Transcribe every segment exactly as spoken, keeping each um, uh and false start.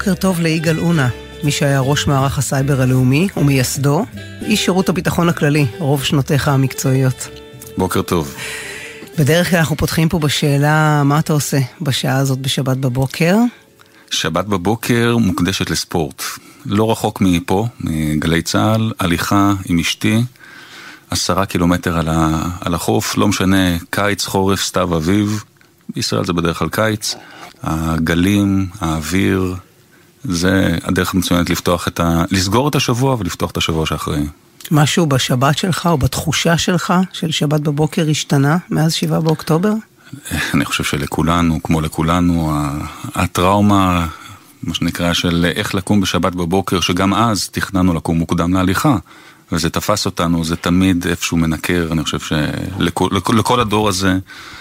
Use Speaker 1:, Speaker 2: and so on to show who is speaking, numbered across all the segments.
Speaker 1: בוקר טוב ליגאל אונה, מי שהיה ראש מערך הסייבר הלאומי ומייסדו, איש שירות הביטחון הכללי, רוב שנותיך המקצועיות.
Speaker 2: בוקר טוב.
Speaker 1: בדרך כלל אנחנו פותחים פה בשאלה, מה אתה עושה בשעה הזאת בשבת בבוקר?
Speaker 2: שבת בבוקר מוקדשת לספורט. לא רחוק מפה, מגלי צהל, הליכה עם אשתי, עשרה קילומטר על, ה, על החוף, לא משנה, קיץ, חורף, סתיו, אביב. בישראל זה בדרך כלל קיץ. הגלים, האוויר, זה הדרך המצוינת לפתוח את ה... לסגור את השבוע ולפתוח את השבוע שאחרי. משהו
Speaker 1: בשבת שלך או בתחושה שלך של שבת בבוקר השתנה מאז שבעה באוקטובר?
Speaker 2: אני חושב שלכולנו, כמו לכולנו, הטראומה, מה שנקרא, של איך לקום בשבת בבוקר, שגם אז תכננו לקום מוקדם להליכה, וזה תפס אותנו, זה תמיד איפשהו מנקר, אני חושב שלכל לכל הדור הזה,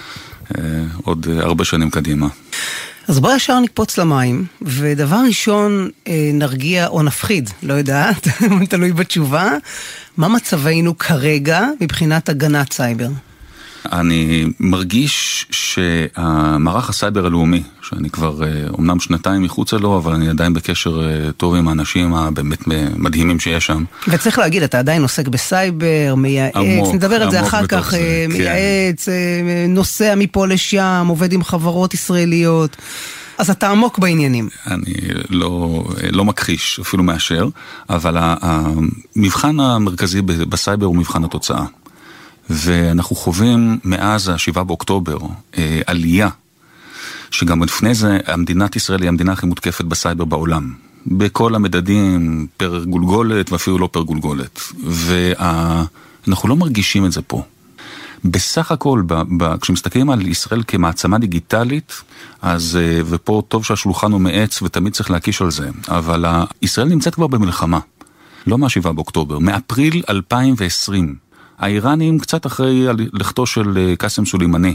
Speaker 2: עוד הרבה שנים קדימה.
Speaker 1: אז בוא ישר נקפוץ למים, ודבר ראשון נרגיע או נפחיד, לא יודעת, תלוי בתשובה, מה מצבנו כרגע מבחינת הגנת סייבר?
Speaker 2: אני מרגיש שהמערך הסייבר הלאומי, שאני כבר אומנם שנתיים מחוץ לו, אבל אני עדיין בקשר טוב עם האנשים הבאמת מדהימים שיש שם.
Speaker 1: וצריך להגיד, אתה עדיין עוסק בסייבר, מייעץ, עמוק, נדבר על זה אחר כך, זה, מייעץ, כן. נוסע מפה לשם, עובד עם חברות ישראליות, אז אתה עמוק בעניינים.
Speaker 2: אני לא, לא מכחיש, אפילו מאשר, אבל המבחן המרכזי בסייבר הוא מבחן התוצאה. ואנחנו חווים מאז השבעה באוקטובר אה, עלייה, שגם לפני זה המדינת ישראל היא המדינה הכי מותקפת בסייבר בעולם. בכל המדדים, פר גולגולת ואפילו לא פר גולגולת. ואנחנו לא מרגישים את זה פה. בסך הכל, ב- ב- כשמסתכלים על ישראל כמעצמה דיגיטלית, אז, אה, ופה טוב שהשולחן הוא מעץ ותמיד צריך להקיש על זה, אבל אה, ישראל נמצאת כבר במלחמה. לא מהשבעה באוקטובר, מאפריל אלפיים ועשרים. האיראנים, קצת אחרי לכתו של קאסם סולימני,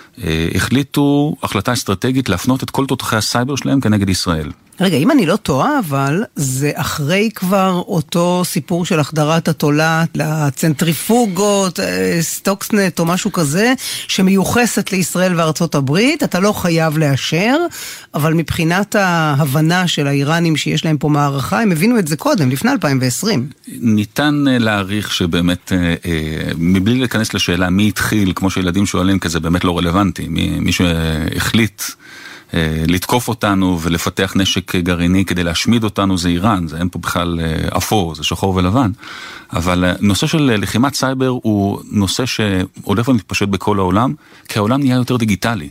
Speaker 2: החליטו החלטה אסטרטגית להפנות את כל תותחי הסייבר שלהם כנגד ישראל.
Speaker 1: רגע, אם אני לא טועה, אבל זה אחרי כבר אותו סיפור של החדרת התולעת לצנטריפוגות, סטוקסנט או משהו כזה, שמיוחסת לישראל וארצות הברית, אתה לא חייב לאשר, אבל מבחינת ההבנה של האיראנים שיש להם פה מערכה, הם הבינו את זה קודם, לפני אלפיים ועשרים.
Speaker 2: ניתן להעריך שבאמת, מבלי להיכנס לשאלה מי התחיל, כמו שילדים שואלים, כי זה באמת לא רלוונטי, מי, מי שהחליט לתקוף אותנו ולפתח נשק גרעיני כדי להשמיד אותנו זה איראן, זה אין פה בכלל אפור, זה שחור ולבן, אבל נושא של לחימת סייבר הוא נושא שהולך ומתפשט בכל העולם, כי העולם נהיה יותר דיגיטלי,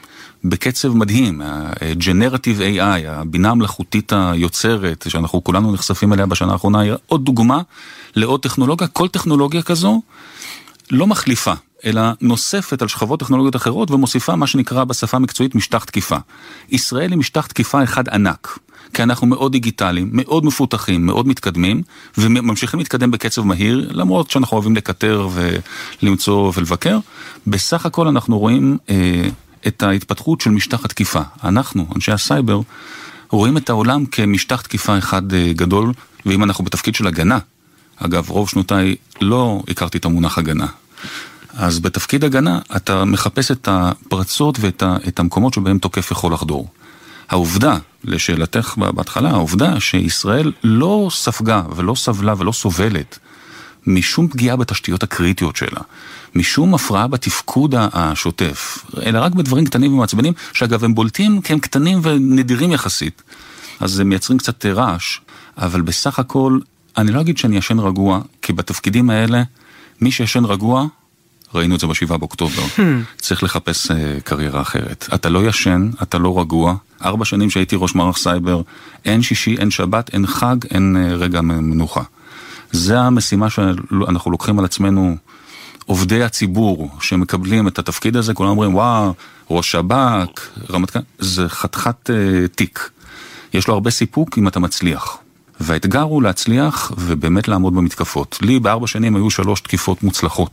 Speaker 2: בקצב מדהים, ה-Generative איי איי, הבינה המלאכותית היוצרת, שאנחנו כולנו נחשפים אליה בשנה האחרונה, היא עוד דוגמה לעוד טכנולוגיה, כל טכנולוגיה כזו לא מחליפה, אלא נוספת על שכבות טכנולוגיות אחרות, ומוסיפה מה שנקרא בשפה המקצועית משטח תקיפה. ישראל היא משטח תקיפה אחד ענק, כי אנחנו מאוד דיגיטליים, מאוד מפותחים, מאוד מתקדמים, וממשיכים להתקדם בקצב מהיר, למרות שאנחנו אוהבים לקטר ולמצוא ולבקר. בסך הכל אנחנו רואים אה, את ההתפתחות של משטח התקיפה. אנחנו, אנשי הסייבר, רואים את העולם כמשטח תקיפה אחד אה, גדול, ואם אנחנו בתפקיד של הגנה, אגב, רוב שנותיי לא הכרתי את המונח הגנה, אז בתפקיד הגנה אתה מחפש את הפרצות ואת ה, את המקומות שבהם תוקף יכול לחדור. העובדה, לשאלתך בהתחלה, העובדה שישראל לא ספגה ולא סבלה ולא סובלת משום פגיעה בתשתיות הקריטיות שלה, משום הפרעה בתפקוד השוטף, אלא רק בדברים קטנים ומעצבנים, שאגב הם בולטים כי הם קטנים ונדירים יחסית, אז הם מייצרים קצת רעש, אבל בסך הכל אני לא אגיד שאני ישן רגוע, כי בתפקידים האלה מי שישן רגוע, ראינו את זה בשבעה באוקטובר, צריך לחפש uh, קריירה אחרת. אתה לא ישן, אתה לא רגוע. ארבע שנים שהייתי ראש מערך סייבר, אין שישי, אין שבת, אין חג, אין uh, רגע מנוחה. זה המשימה שאנחנו לוקחים על עצמנו, עובדי הציבור שמקבלים את התפקיד הזה, כולם אומרים, וואו, ראש שב"כ, רמטכ"ל, זה חתיכת uh, תיק. יש לו הרבה סיפוק אם אתה מצליח. והאתגר הוא להצליח ובאמת לעמוד במתקפות. לי בארבע שנים היו שלוש תקיפות מוצלחות.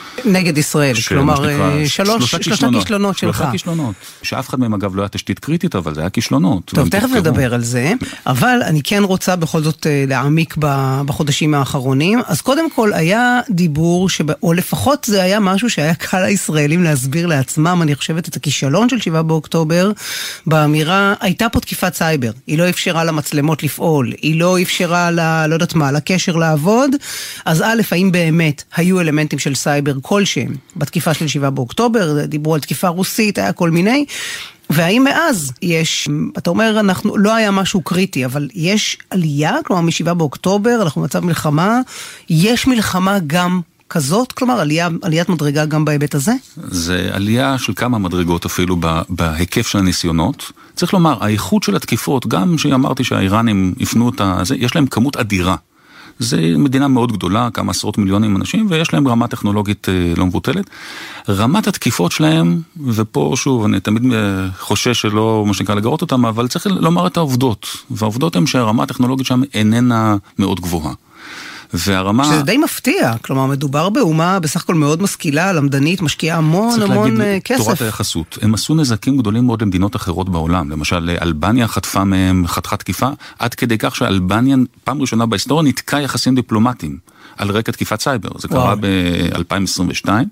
Speaker 1: נגד ישראל, כלומר, שלוש, שלושה כישלונות שלך.
Speaker 2: שלושה כישלונות, שאף אחד מהם אגב לא היה תשתית קריטית, אבל זה היה כישלונות.
Speaker 1: טוב, תכף נדבר על זה, אבל אני כן רוצה בכל זאת להעמיק בחודשים האחרונים. אז קודם כל היה דיבור, או לפחות זה היה משהו שהיה קל לישראלים להסביר לעצמם, אני חושבת את הכישלון של שבעה באוקטובר, באמירה, הייתה פה תקיפת סייבר, היא לא אפשרה למצלמות לפעול, היא לא אפשרה, לא יודעת מה, לקשר לעבוד, אז א', האם באמת היו אלמנטים של סייבר כלשהם בתקיפה של שבעה באוקטובר, דיברו על תקיפה רוסית, היה כל מיני, והאם מאז יש, אתה אומר, אנחנו, לא היה משהו קריטי, אבל יש עלייה, כלומר משבעה באוקטובר, אנחנו במצב מלחמה, יש מלחמה גם כזאת, כלומר עלייה, עליית מדרגה גם בהיבט הזה?
Speaker 2: זה עלייה של כמה מדרגות אפילו בהיקף של הניסיונות. צריך לומר, האיכות של התקיפות, גם שאמרתי שהאיראנים יפנו אותה, יש להם כמות אדירה. זה מדינה מאוד גדולה, כמה עשרות מיליונים אנשים, ויש להם רמה טכנולוגית לא מבוטלת. רמת התקיפות שלהם, ופה שוב, אני תמיד חושש שלא מה שנקרא לגרות אותם, אבל צריך לומר את העובדות. והעובדות הן שהרמה הטכנולוגית שם איננה מאוד גבוהה. והרמה...
Speaker 1: שזה די מפתיע, כלומר מדובר באומה בסך הכל מאוד משכילה, למדנית, משקיעה המון המון כסף.
Speaker 2: תורת היחסות. הם עשו נזקים גדולים מאוד למדינות אחרות בעולם. למשל, אלבניה חטפה מהם חתיכת תקיפה, עד כדי כך שאלבניה פעם ראשונה בהיסטוריה נתקע יחסים דיפלומטיים על רקע תקיפת סייבר. זה קרה ב-אלפיים עשרים ושתיים,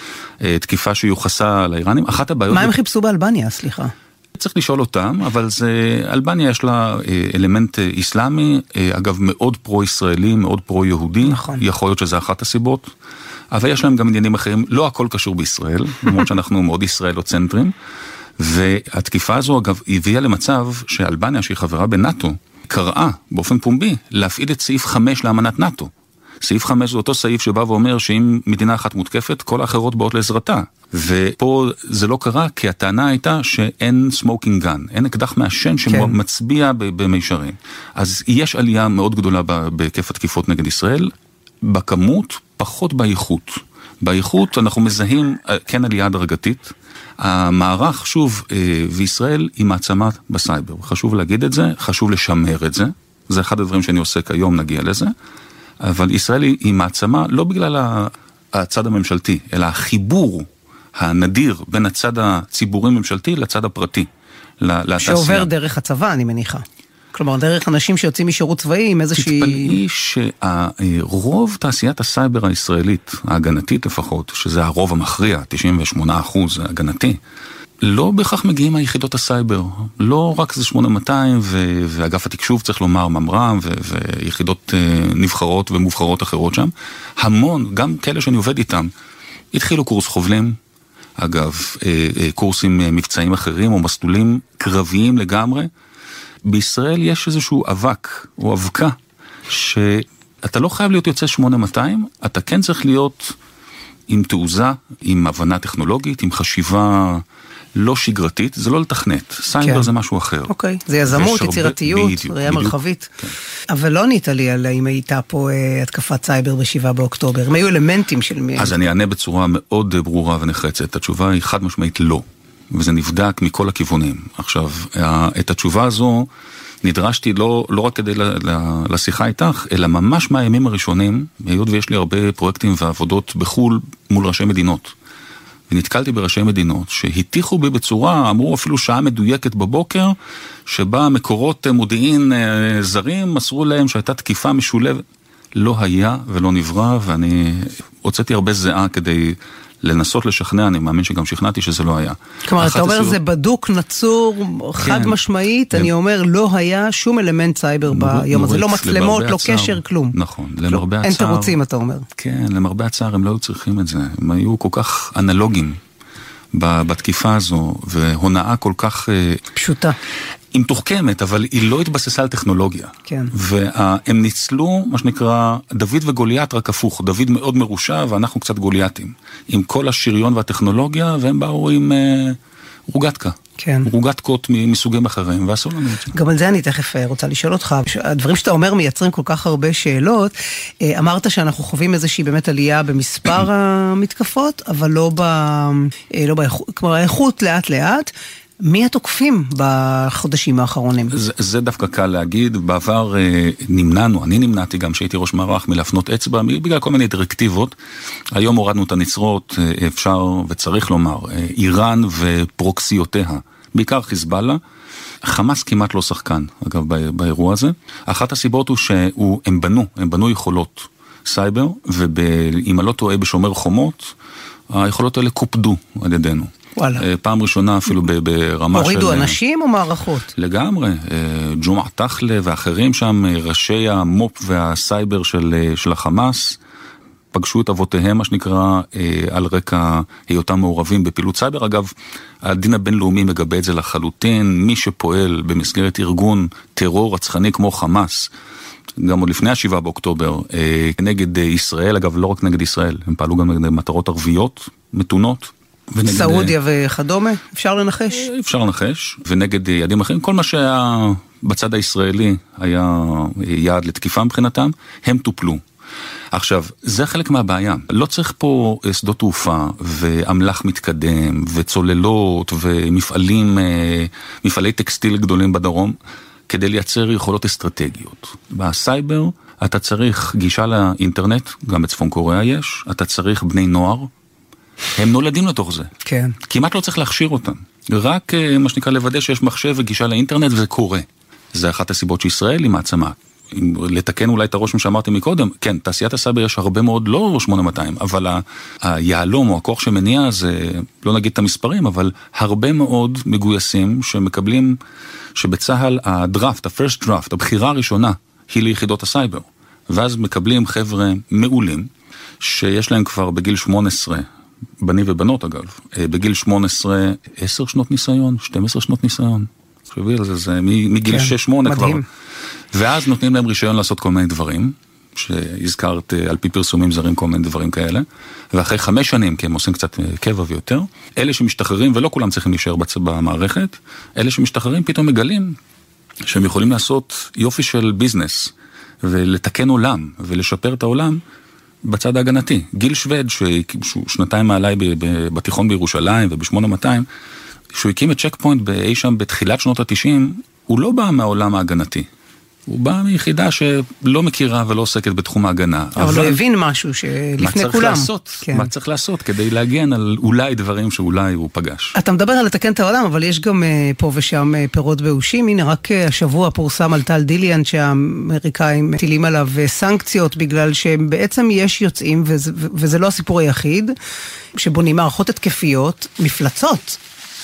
Speaker 2: תקיפה שיוחסה לאיראנים. אחת הבעיות...
Speaker 1: מה הם חיפשו באלבניה, סליחה?
Speaker 2: צריך לשאול אותם, אבל זה, אלבניה יש לה אלמנט איסלאמי, אגב מאוד פרו-ישראלי, מאוד פרו-יהודי, נכון. יכול להיות שזה אחת הסיבות, אבל יש להם גם עניינים אחרים, לא הכל קשור בישראל, למרות שאנחנו מאוד ישראלוצנטרים, והתקיפה הזו אגב הביאה למצב שאלבניה שהיא חברה בנאטו, קראה באופן פומבי להפעיל את סעיף חמש לאמנת נאטו. סעיף חמש זה אותו סעיף שבא ואומר שאם מדינה אחת מותקפת, כל האחרות באות לעזרתה. ופה זה לא קרה, כי הטענה הייתה שאין סמוקינג גן, אין אקדח מעשן שמצביע במישרים. אז יש עלייה מאוד גדולה בהיקף התקיפות נגד ישראל, בכמות, פחות באיכות. באיכות אנחנו מזהים, כן עלייה הדרגתית, המערך, שוב, וישראל היא מעצמה בסייבר. חשוב להגיד את זה, חשוב לשמר את זה, זה אחד הדברים שאני עושה כיום, נגיע לזה. אבל ישראל היא מעצמה לא בגלל הצד הממשלתי, אלא החיבור הנדיר בין הצד הציבורי ממשלתי לצד הפרטי, לתעשייה.
Speaker 1: שעובר דרך הצבא, אני מניחה. כלומר, דרך אנשים שיוצאים משירות צבאי עם איזושהי...
Speaker 2: תתפלאי שהרוב תעשיית הסייבר הישראלית, ההגנתית לפחות, שזה הרוב המכריע, תשעים ושמונה אחוז הגנתי, לא בכך מגיעים מהיחידות הסייבר, לא רק זה שמונה מאתיים ו- ואגף התקשוב צריך לומר ממר"ם ו- ויחידות uh, נבחרות ומובחרות אחרות שם, המון, גם כאלה שאני עובד איתם, התחילו קורס חובלים, אגב, uh, uh, קורסים uh, מבצעים אחרים או מסלולים קרביים לגמרי, בישראל יש איזשהו אבק או אבקה, שאתה לא חייב להיות יוצא שמונה מאתיים, אתה כן צריך להיות עם תעוזה, עם הבנה טכנולוגית, עם חשיבה לא שגרתית, זה לא לתכנת. סייבר זה משהו אחר.
Speaker 1: אוקיי, זה יזמות, יצירתיות, ראייה מרחבית. אבל לא ניתה לי על אם הייתה פה התקפת סייבר בשבעה באוקטובר. הם היו אלמנטים של מי...
Speaker 2: אז אני אענה בצורה מאוד ברורה ונחרצת. התשובה היא חד משמעית לא. וזה נבדק מכל הכיוונים. עכשיו, את התשובה הזו נדרשתי לא, לא רק כדי לשיחה איתך, אלא ממש מהימים הראשונים, היות ויש לי הרבה פרויקטים ועבודות בחול מול ראשי מדינות. ונתקלתי בראשי מדינות שהטיחו בי בצורה, אמרו אפילו שעה מדויקת בבוקר, שבה מקורות מודיעין זרים מסרו להם שהייתה תקיפה משולבת. לא היה ולא נברא, ואני הוצאתי הרבה זהה כדי לנסות לשכנע, אני מאמין שגם שכנעתי שזה לא היה.
Speaker 1: כלומר, אתה אומר, זה בדוק, נצור, חד משמעית, אני אומר, לא היה שום אלמנט סייבר ביום הזה, לא מצלמות, לא קשר, כלום.
Speaker 2: נכון, למרבה הצער.
Speaker 1: אין תירוצים, אתה אומר.
Speaker 2: כן, למרבה הצער, הם לא היו צריכים את זה. הם היו כל כך אנלוגיים בתקיפה הזו, והונאה כל כך...
Speaker 1: פשוטה.
Speaker 2: היא מתוחכמת, אבל היא לא התבססה על טכנולוגיה.
Speaker 1: כן.
Speaker 2: והם ניצלו, מה שנקרא, דוד וגוליית רק הפוך. דוד מאוד מרושע, ואנחנו קצת גולייתים. עם כל השריון והטכנולוגיה, והם באו עם אה, רוגטקה.
Speaker 1: כן.
Speaker 2: רוגטקות מסוגים אחרים, ועשו לנו את זה.
Speaker 1: גם על זה אני תכף רוצה לשאול אותך. הדברים שאתה אומר מייצרים כל כך הרבה שאלות. אמרת שאנחנו חווים איזושהי באמת עלייה במספר המתקפות, אבל לא ב... לא באיכות, כלומר, האיכות לאט לאט. מי התוקפים בחודשים האחרונים?
Speaker 2: זה, זה דווקא קל להגיד. בעבר אה, נמנענו, אני נמנעתי גם שהייתי ראש מערך מלהפנות אצבע, בגלל כל מיני דירקטיבות. היום הורדנו את הנצרות, אה, אפשר וצריך לומר, אה, איראן ופרוקסיותיה, בעיקר חיזבאללה. חמאס כמעט לא שחקן, אגב, באירוע הזה. אחת הסיבות הוא שהם בנו, הם בנו יכולות סייבר, ואם אני לא טועה בשומר חומות, היכולות האלה קופדו על ידינו.
Speaker 1: וואלה.
Speaker 2: פעם ראשונה אפילו ברמה של...
Speaker 1: הורידו אנשים או מערכות?
Speaker 2: לגמרי. ג'ומע תחלה ואחרים שם, ראשי המופ והסייבר של, של החמאס, פגשו את אבותיהם, מה שנקרא, על רקע היותם מעורבים בפעילות סייבר. אגב, הדין הבינלאומי מגבה את זה לחלוטין. מי שפועל במסגרת ארגון טרור רצחני כמו חמאס, גם עוד לפני השבעה באוקטובר, נגד ישראל, אגב, לא רק נגד ישראל, הם פעלו גם נגד מטרות ערביות, מתונות.
Speaker 1: ונגד... סעודיה וכדומה, אפשר לנחש?
Speaker 2: אפשר לנחש, ונגד יעדים אחרים, כל מה שהיה בצד הישראלי היה יעד לתקיפה מבחינתם, הם טופלו. עכשיו, זה חלק מהבעיה. לא צריך פה שדות תעופה ואמל"ח מתקדם וצוללות ומפעלים, מפעלי טקסטיל גדולים בדרום, כדי לייצר יכולות אסטרטגיות. בסייבר אתה צריך גישה לאינטרנט, גם בצפון קוריאה יש, אתה צריך בני נוער, הם נולדים לתוך זה.
Speaker 1: כן.
Speaker 2: כמעט לא צריך להכשיר אותם. רק מה שנקרא לוודא שיש מחשב וגישה לאינטרנט וזה קורה. זה אחת הסיבות שישראל היא מעצמה. לתקן אולי את הרושם שאמרתי מקודם, כן, תעשיית הסייבר יש הרבה מאוד, לא שמונה מאתיים, אבל היעלום או הכוח שמניע זה, לא נגיד את המספרים, אבל הרבה מאוד מגויסים שמקבלים, שבצהל הדראפט, ה-first draft, הבחירה הראשונה, היא ליחידות הסייבר. ואז מקבלים חבר'ה מעולים, שיש להם כבר בגיל שמונה עשרה, בנים ובנות אגב, בגיל שמונה עשרה, עשר שנות ניסיון, שתים עשרה שנות ניסיון. חשבי, זה, זה מגיל שש שמונה כבר. ואז נותנים להם רישיון לעשות כל מיני דברים, שהזכרת על פי פרסומים זרים כל מיני דברים כאלה, ואחרי חמש שנים, כי הם עושים קצת קבע ויותר, אלה שמשתחררים, ולא כולם צריכים להישאר במערכת, אלה שמשתחררים פתאום מגלים שהם יכולים לעשות יופי של ביזנס, ולתקן עולם, ולשפר את העולם, בצד ההגנתי. גיל שווד, שהוא שנתיים מעליי בתיכון בירושלים וב-שמונה מאתיים, שהוא הקים את צ'ק פוינט באי שם בתחילת שנות ה-תשעים, הוא לא בא מהעולם ההגנתי. הוא בא מיחידה שלא מכירה ולא עוסקת בתחום ההגנה.
Speaker 1: אבל הוא הבין משהו שלפני כולם. מה צריך
Speaker 2: לעשות? מה צריך לעשות כדי להגן על אולי דברים שאולי הוא פגש.
Speaker 1: אתה מדבר על לתקן את העולם, אבל יש גם פה ושם פירות באושים. הנה, רק השבוע פורסם על טל דיליאן שהאמריקאים מטילים עליו סנקציות, בגלל שבעצם יש יוצאים, וזה, וזה לא הסיפור היחיד, שבונים מערכות התקפיות, מפלצות.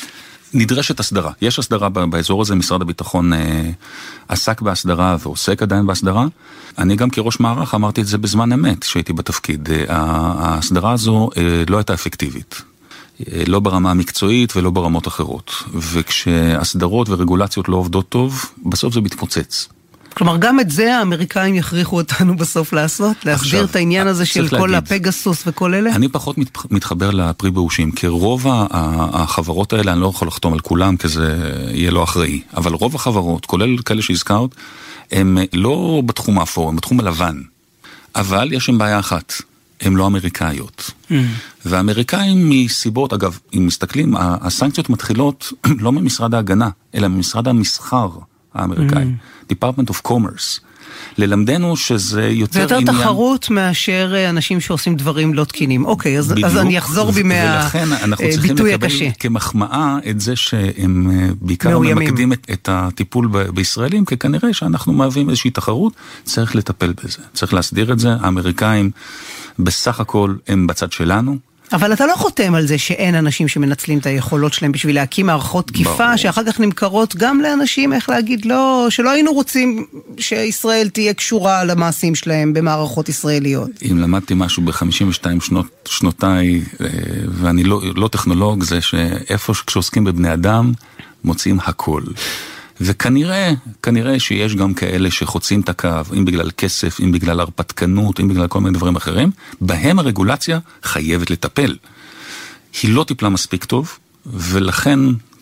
Speaker 2: נדרשת הסדרה. יש הסדרה באזור הזה, משרד הביטחון אה, עסק בהסדרה ועוסק עדיין בהסדרה. אני גם כראש מערך אמרתי את זה בזמן אמת שהייתי בתפקיד. אה, ההסדרה הזו אה, לא הייתה אפקטיבית. אה, לא ברמה המקצועית ולא ברמות אחרות. וכשהסדרות ורגולציות לא עובדות טוב, בסוף זה מתפוצץ.
Speaker 1: כלומר, גם את זה האמריקאים יכריחו אותנו בסוף לעשות, להסביר את העניין הזה של כל הפגסוס וכל אלה?
Speaker 2: אני פחות מתחבר לפרי באושים, כי רוב החברות האלה, אני לא יכול לחתום על כולם, כי זה יהיה לא אחראי, אבל רוב החברות, כולל כאלה שהזכרת, הם לא בתחום האפור, הם בתחום הלבן. אבל יש שם בעיה אחת, הם לא אמריקאיות. והאמריקאים מסיבות, אגב, אם מסתכלים, הסנקציות מתחילות לא ממשרד ההגנה, אלא ממשרד המסחר האמריקאי. Department of Commerce. ללמדנו שזה יותר
Speaker 1: זה יותר
Speaker 2: עניין...
Speaker 1: תחרות מאשר אנשים שעושים דברים לא תקינים. אוקיי, אז, אז אני אחזור בי מהביטוי הקשה.
Speaker 2: כמחמאה את זה שהם בעיקר ממקדים את, את הטיפול ב- בישראלים, כי כנראה שאנחנו מהווים איזושהי תחרות, צריך לטפל בזה. צריך להסדיר את זה. האמריקאים בסך הכל הם בצד שלנו.
Speaker 1: אבל אתה לא חותם על זה שאין אנשים שמנצלים את היכולות שלהם בשביל להקים מערכות תקיפה, שאחר כך נמכרות גם לאנשים, איך להגיד, לא, שלא היינו רוצים שישראל תהיה קשורה למעשים שלהם במערכות ישראליות.
Speaker 2: אם למדתי משהו ב-חמישים ושתיים שנות, שנותיי, ואני לא, לא טכנולוג, זה שאיפה כשעוסקים בבני אדם, מוצאים הכל. וכנראה, כנראה שיש גם כאלה שחוצים את הקו, אם בגלל כסף, אם בגלל הרפתקנות, אם בגלל כל מיני דברים אחרים, בהם הרגולציה חייבת לטפל. היא לא טיפלה מספיק טוב, ולכן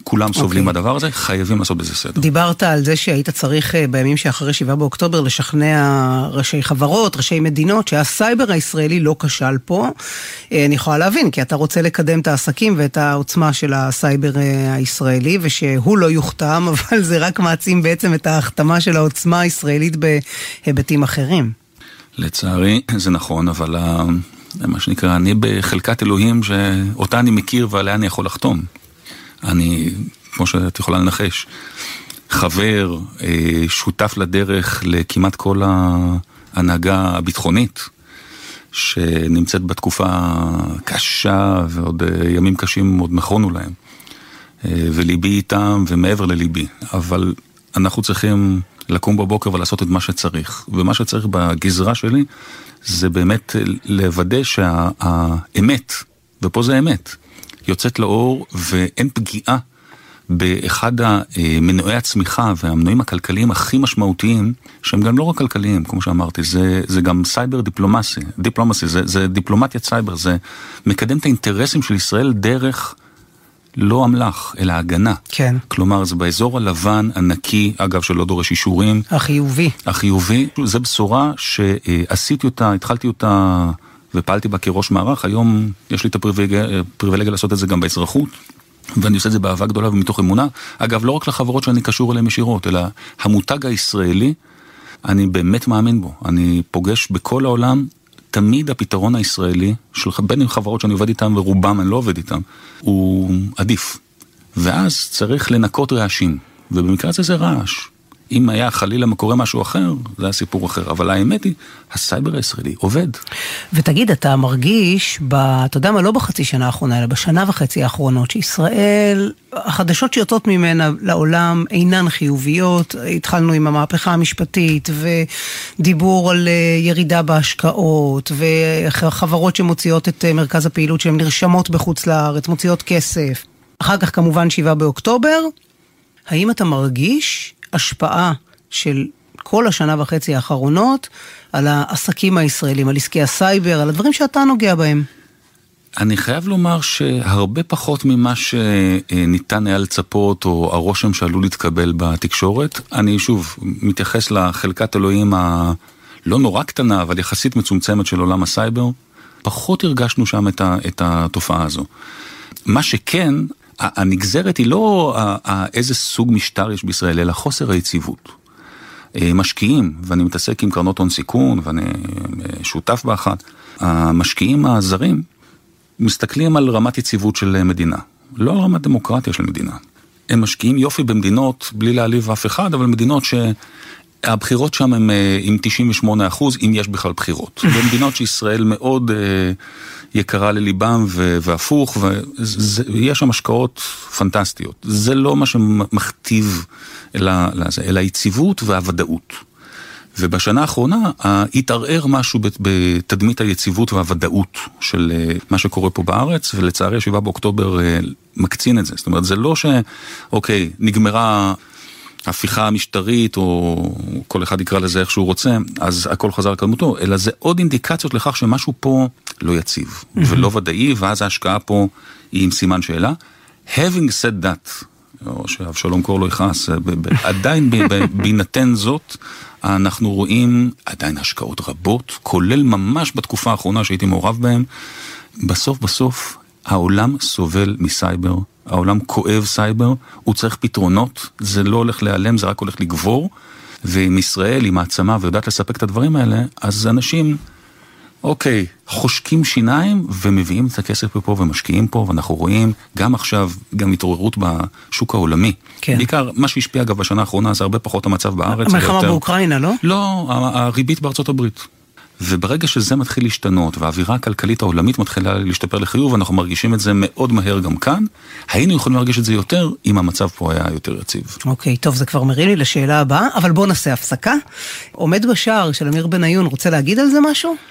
Speaker 2: כולם סובלים מהדבר הזה, חייבים לעשות בזה סדר.
Speaker 1: דיברת על זה שהיית צריך בימים שאחרי שבעה באוקטובר לשכנע ראשי חברות, ראשי מדינות, שהסייבר הישראלי לא כשל פה. אני יכולה להבין, כי אתה רוצה לקדם את העסקים ואת העוצמה של הסייבר הישראלי, ושהוא לא יוחתם, אבל זה רק מעצים בעצם את ההחתמה של העוצמה הישראלית בהיבטים אחרים.
Speaker 2: לצערי, זה נכון, אבל מה שנקרא, אני בחלקת אלוהים שאותה אני מכיר ועליה אני יכול לחתום. אני, כמו שאת יכולה לנחש, חבר, שותף לדרך לכמעט כל ההנהגה הביטחונית, שנמצאת בתקופה קשה, ועוד ימים קשים עוד מכרונו להם. וליבי איתם ומעבר לליבי. אבל אנחנו צריכים לקום בבוקר ולעשות את מה שצריך. ומה שצריך בגזרה שלי, זה באמת לוודא שהאמת, ופה זה אמת, יוצאת לאור ואין פגיעה באחד המנועי הצמיחה והמנועים הכלכליים הכי משמעותיים, שהם גם לא רק כלכליים, כמו שאמרתי, זה, זה גם סייבר דיפלומסי, דיפלומסי, זה, זה דיפלומטיית סייבר, זה מקדם את האינטרסים של ישראל דרך לא המלח, אלא הגנה.
Speaker 1: כן.
Speaker 2: כלומר, זה באזור הלבן, הנקי, אגב, שלא דורש אישורים.
Speaker 1: החיובי.
Speaker 2: החיובי, זה בשורה שעשיתי אותה, התחלתי אותה ופעלתי בה כראש מערך. היום יש לי את הפריבילגיה לעשות את זה גם באזרחות, ואני עושה את זה באהבה גדולה ומתוך אמונה. אגב, לא רק לחברות שאני קשור אליהן ישירות, אלא המותג הישראלי, אני באמת מאמין בו. אני פוגש בכל העולם, תמיד הפתרון הישראלי, של בין עם חברות שאני עובד איתם, ורובם אני לא עובד איתם, הוא עדיף. ואז צריך לנקות רעשים, ובמקרה הזה זה רעש. אם היה חלילה קורה משהו אחר, זה היה סיפור אחר. אבל האמת היא, הסייבר הישראלי עובד.
Speaker 1: ותגיד, אתה מרגיש, ב, אתה יודע מה, לא בחצי שנה האחרונה, אלא בשנה וחצי האחרונות, שישראל, החדשות שיוצאות ממנה לעולם אינן חיוביות. התחלנו עם המהפכה המשפטית, ודיבור על ירידה בהשקעות, וחברות שמוציאות את מרכז הפעילות שהן נרשמות בחוץ לארץ, מוציאות כסף. אחר כך כמובן שבעה באוקטובר. האם אתה מרגיש השפעה של כל השנה וחצי האחרונות על העסקים הישראלים, על עסקי הסייבר, על הדברים שאתה נוגע בהם?
Speaker 2: אני חייב לומר שהרבה פחות ממה שניתן היה לצפות, או הרושם שעלול להתקבל בתקשורת. אני שוב מתייחס לחלקת אלוהים הלא נורא קטנה, אבל יחסית מצומצמת של עולם הסייבר. פחות הרגשנו שם את, ה, את התופעה הזו. מה שכן, הנגזרת היא לא איזה סוג משטר יש בישראל, אלא חוסר היציבות. משקיעים, ואני מתעסק עם קרנות הון סיכון, ואני שותף באחת, המשקיעים הזרים מסתכלים על רמת יציבות של מדינה, לא על רמת דמוקרטיה של מדינה. הם משקיעים יופי במדינות, בלי להעליב אף אחד, אבל מדינות שהבחירות שם הם עם תשעים ושמונה אחוז, אם יש בכלל בחירות. במדינות שישראל מאוד יקרה לליבם והפוך, ויש שם השקעות פנטסטיות. זה לא מה שמכתיב אלא היציבות והוודאות. ובשנה האחרונה התערער משהו בתדמית היציבות והוודאות של מה שקורה פה בארץ, ולצערי שבעה באוקטובר מקצין את זה. זאת אומרת, זה לא ש, אוקיי, נגמרה הפיכה המשטרית, או כל אחד יקרא לזה איך שהוא רוצה, אז הכל חזר לקדמותו, אלא זה עוד אינדיקציות לכך שמשהו פה לא יציב, ולא ודאי, ואז ההשקעה פה היא עם סימן שאלה. Having said that, או שאבשלום קור לא יכעס, עדיין בהינתן זאת, אנחנו רואים עדיין השקעות רבות, כולל ממש בתקופה האחרונה שהייתי מעורב בהם. בסוף בסוף העולם סובל מסייבר, העולם כואב סייבר, הוא צריך פתרונות, זה לא הולך להיעלם, זה רק הולך לגבור, ועם ישראל, עם העצמה ויודעת לספק את הדברים האלה, אז אנשים, אוקיי, חושקים שיניים ומביאים את הכסף פה ומשקיעים פה, ואנחנו רואים גם עכשיו, גם התעוררות בשוק העולמי. כן. בעיקר, מה שהשפיע אגב בשנה האחרונה, זה הרבה פחות המצב בארץ.
Speaker 1: המלחמה באוקראינה, לא?
Speaker 2: לא, הריבית בארצות הברית. וברגע שזה מתחיל להשתנות, והאווירה הכלכלית העולמית מתחילה להשתפר לחיוב, אנחנו מרגישים את זה מאוד מהר גם כאן. היינו יכולים להרגיש את זה יותר, אם המצב פה היה יותר יציב.
Speaker 1: אוקיי, טוב, זה כבר מרים לי לשאלה הבאה, אבל בואו נעשה הפסקה. עומד בשער של אמיר בניון, רוצה להגיד על זה משהו?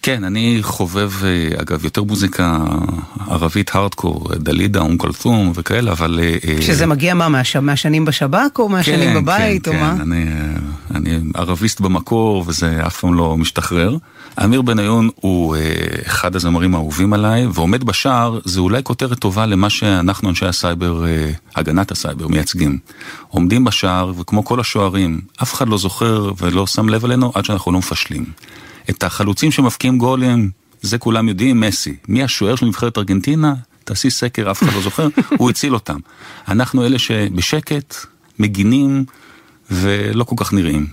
Speaker 2: כן, אני חובב, אגב, יותר מוזיקה ערבית הארדקור, דלידה, אום כלתום וכאלה, אבל...
Speaker 1: שזה מגיע מה, מהשנים בשב"כ או מהשנים
Speaker 2: כן,
Speaker 1: בבית
Speaker 2: כן,
Speaker 1: או מה?
Speaker 2: כן, אני, אני ערביסט במקור וזה אף פעם לא משתחרר. אמיר בניון הוא אחד הזמרים האהובים עליי, ועומד בשער, זה אולי כותרת טובה למה שאנחנו אנשי הסייבר, הגנת הסייבר, מייצגים. עומדים בשער, וכמו כל השוערים, אף אחד לא זוכר ולא שם לב עלינו עד שאנחנו לא מפשלים. את החלוצים שמפקיעים גולים, זה כולם יודעים, מסי. מי השוער של נבחרת ארגנטינה? תעשי סקר, אף אחד לא זוכר, הוא הציל אותם. אנחנו אלה שבשקט, מגינים, ולא כל כך נראים.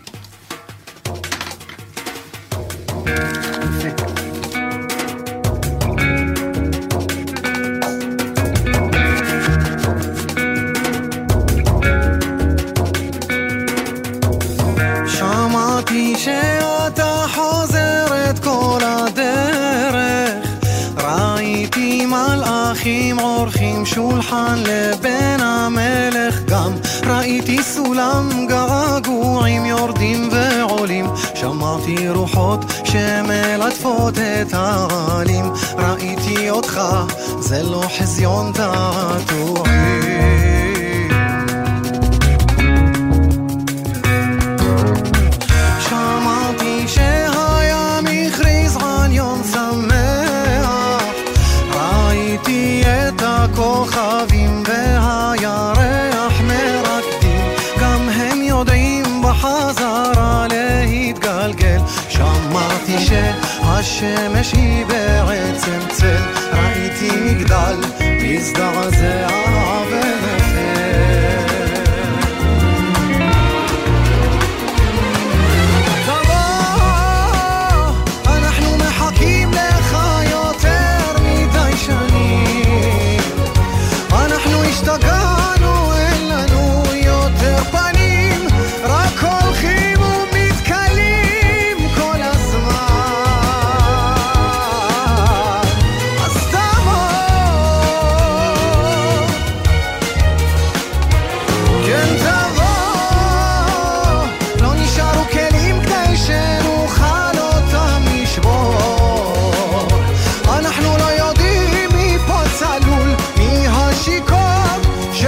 Speaker 3: שמעתי שאתה חוזרת כל הדרך, ראיתי מלאכים עורכים שולחן לבן המלך, גם ראיתי סולם געגועים יורדים ועולים, שמעתי רוחות שמלטפות את העלים, ראיתי אותך, זה לא חזיון תעתועים. שמעתי שהים הכריז על יום שמח, ראיתי את הכוכבים והירח מרקדים, גם הם יודעים בחזרה להתגלגל. שמעתי שהשמש היא בעצם צל, ראיתי מגדל מזדעזע ונופל. השתגענו, אין לנו יותר פנים, רק הולכים ומתקלים כל הזמן. אז תבוא, כן תבוא, לא נשארו כלים כדי שנוכל אותם לשבור. אנחנו לא יודעים מי פה צלול, מי השיקור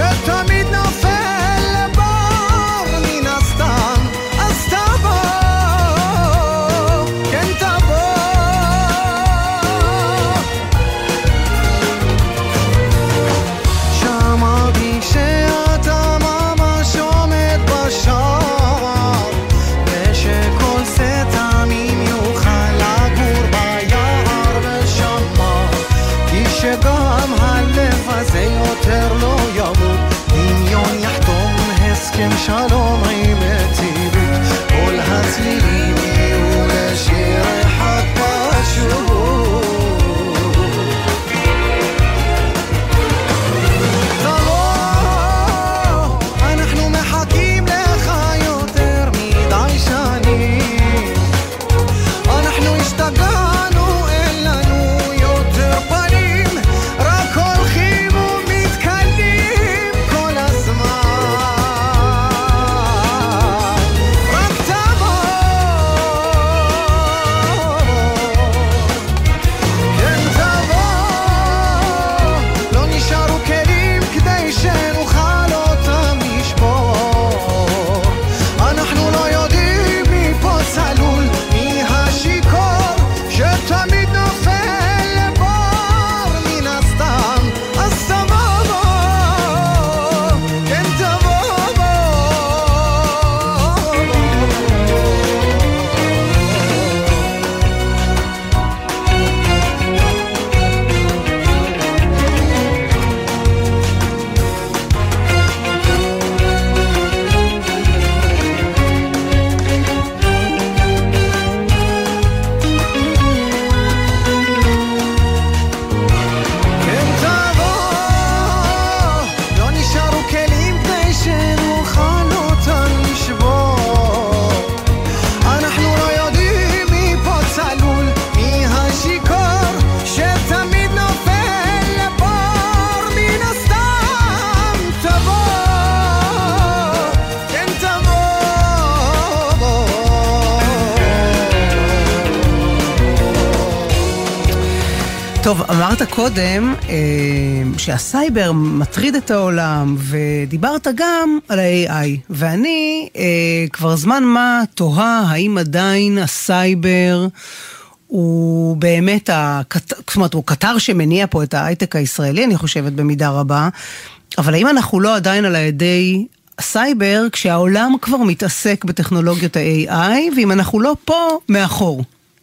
Speaker 1: טוב, אמרת קודם אה, שהסייבר מטריד את העולם, ודיברת גם על ה-איי איי, ואני אה, כבר זמן מה תוהה האם עדיין הסייבר הוא באמת, הקט... זאת אומרת, הוא קטר שמניע פה את ההייטק הישראלי, אני חושבת במידה רבה, אבל האם אנחנו לא עדיין על הידי הסייבר, כשהעולם כבר מתעסק בטכנולוגיות ה-איי איי, ואם אנחנו לא פה, מאחור?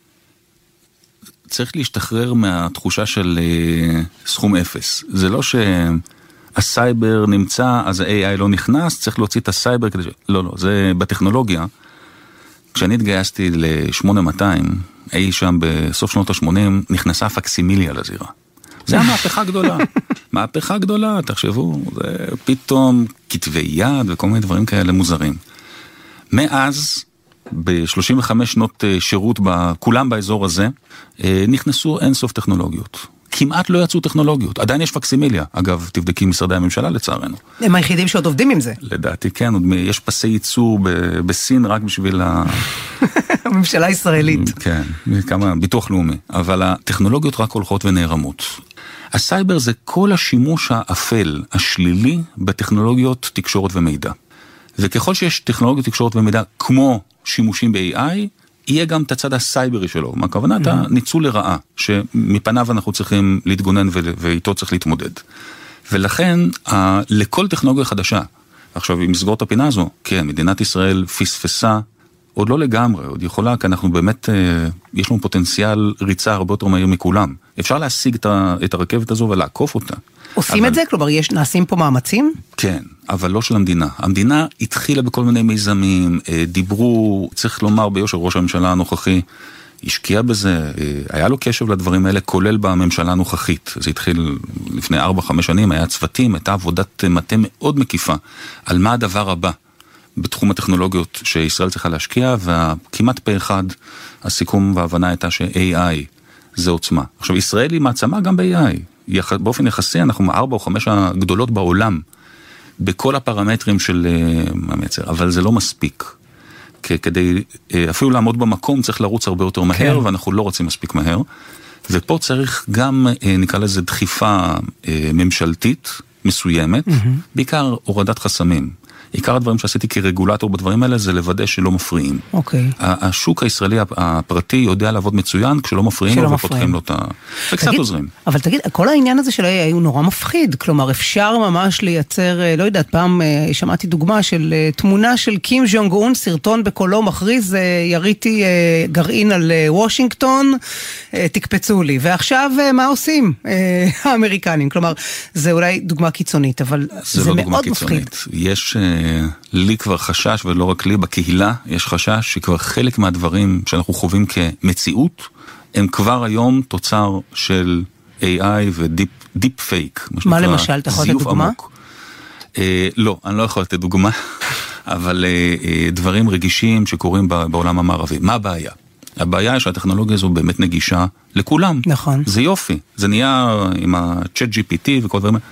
Speaker 2: צריך להשתחרר מהתחושה של uh, סכום אפס. זה לא שהסייבר נמצא, אז ה-איי איי לא נכנס, צריך להוציא את הסייבר כדי ש... לא, לא, זה בטכנולוגיה. כשאני התגייסתי ל-שמונה מאתיים, אי שם בסוף שנות ה-שמונים, נכנסה פקסימיליה לזירה. זה המהפכה גדולה. מהפכה גדולה, תחשבו, זה פתאום כתבי יד וכל מיני דברים כאלה מוזרים. מאז, ב-שלושים וחמש שנות שירות, כולם באזור הזה, נכנסו אינסוף טכנולוגיות. כמעט לא יצאו טכנולוגיות. עדיין יש פקסימיליה. אגב, תבדקי משרדי הממשלה לצערנו.
Speaker 1: הם היחידים שעוד עובדים עם זה.
Speaker 2: לדעתי כן, יש פסי ייצור ב- בסין רק בשביל ה...
Speaker 1: הממשלה הישראלית.
Speaker 2: כן, כמה ביטוח לאומי. אבל הטכנולוגיות רק הולכות ונערמות. הסייבר זה כל השימוש האפל, השלילי, בטכנולוגיות תקשורת ומידע. וככל שיש טכנולוגיות תקשורת ומידע כמו שימושים ב-איי איי, יהיה גם את הצד הסייברי שלו. מה הכוונה? את הניצול לרעה, שמפניו אנחנו צריכים להתגונן ואיתו צריך להתמודד. ולכן, לכל טכנולוגיה חדשה, עכשיו, אם נסגור את הפינה הזו, כן, מדינת ישראל פספסה, עוד לא לגמרי, עוד יכולה, כי אנחנו באמת, יש לנו פוטנציאל ריצה הרבה יותר מהיר מכולם. אפשר להשיג את הרכבת הזו ולעקוף אותה.
Speaker 1: עושים
Speaker 2: אבל...
Speaker 1: את זה? כלומר, יש, נעשים פה מאמצים?
Speaker 2: כן, אבל לא של המדינה. המדינה התחילה בכל מיני מיזמים, דיברו, צריך לומר ביושר, ראש הממשלה הנוכחי, השקיע בזה, היה לו קשב לדברים האלה, כולל בממשלה הנוכחית. זה התחיל לפני ארבע, חמש שנים, היה צוותים, הייתה עבודת מטה מאוד מקיפה, על מה הדבר הבא בתחום הטכנולוגיות שישראל צריכה להשקיע, וכמעט פה אחד הסיכום וההבנה הייתה ש-איי איי זה עוצמה. עכשיו, ישראל היא מעצמה גם ב-איי איי. באופן יחסי אנחנו מארבע או חמש הגדולות בעולם, בכל הפרמטרים של המייצר, אבל זה לא מספיק. כדי אפילו לעמוד במקום צריך לרוץ הרבה יותר מהר, כן. ואנחנו לא רוצים מספיק מהר. ופה צריך גם, נקרא לזה, דחיפה ממשלתית מסוימת, mm-hmm. בעיקר הורדת חסמים. עיקר הדברים שעשיתי כרגולטור בדברים האלה זה לוודא שלא מפריעים.
Speaker 1: אוקיי.
Speaker 2: השוק הישראלי הפרטי יודע לעבוד מצוין כשלא מפריעים לו ופותחים לו את ה... וקצת עוזרים.
Speaker 1: אבל תגיד, כל העניין הזה של ה-איי איי הוא נורא מפחיד. כלומר, אפשר ממש לייצר, לא יודעת, פעם שמעתי דוגמה של תמונה של קים ז'ונג און, סרטון בקולו מכריז, יריתי גרעין על וושינגטון, תקפצו לי. ועכשיו מה עושים האמריקנים? כלומר, זה אולי דוגמה קיצונית, אבל זה מאוד מפחיד.
Speaker 2: יש לי כבר חשש, ולא רק לי, בקהילה יש חשש שכבר חלק מהדברים שאנחנו חווים כמציאות, הם כבר היום תוצר של איי איי ודיפ פייק.
Speaker 1: מה למשל? אתה יכול לתת דוגמה?
Speaker 2: אה, לא, אני לא יכול לתת דוגמה, אבל אה, דברים רגישים שקורים בעולם המערבי. מה הבעיה? הבעיה היא שהטכנולוגיה הזו באמת נגישה לכולם.
Speaker 1: נכון.
Speaker 2: זה יופי. זה נהיה עם ה-צ'אט ג'י פי טי וכל דברים.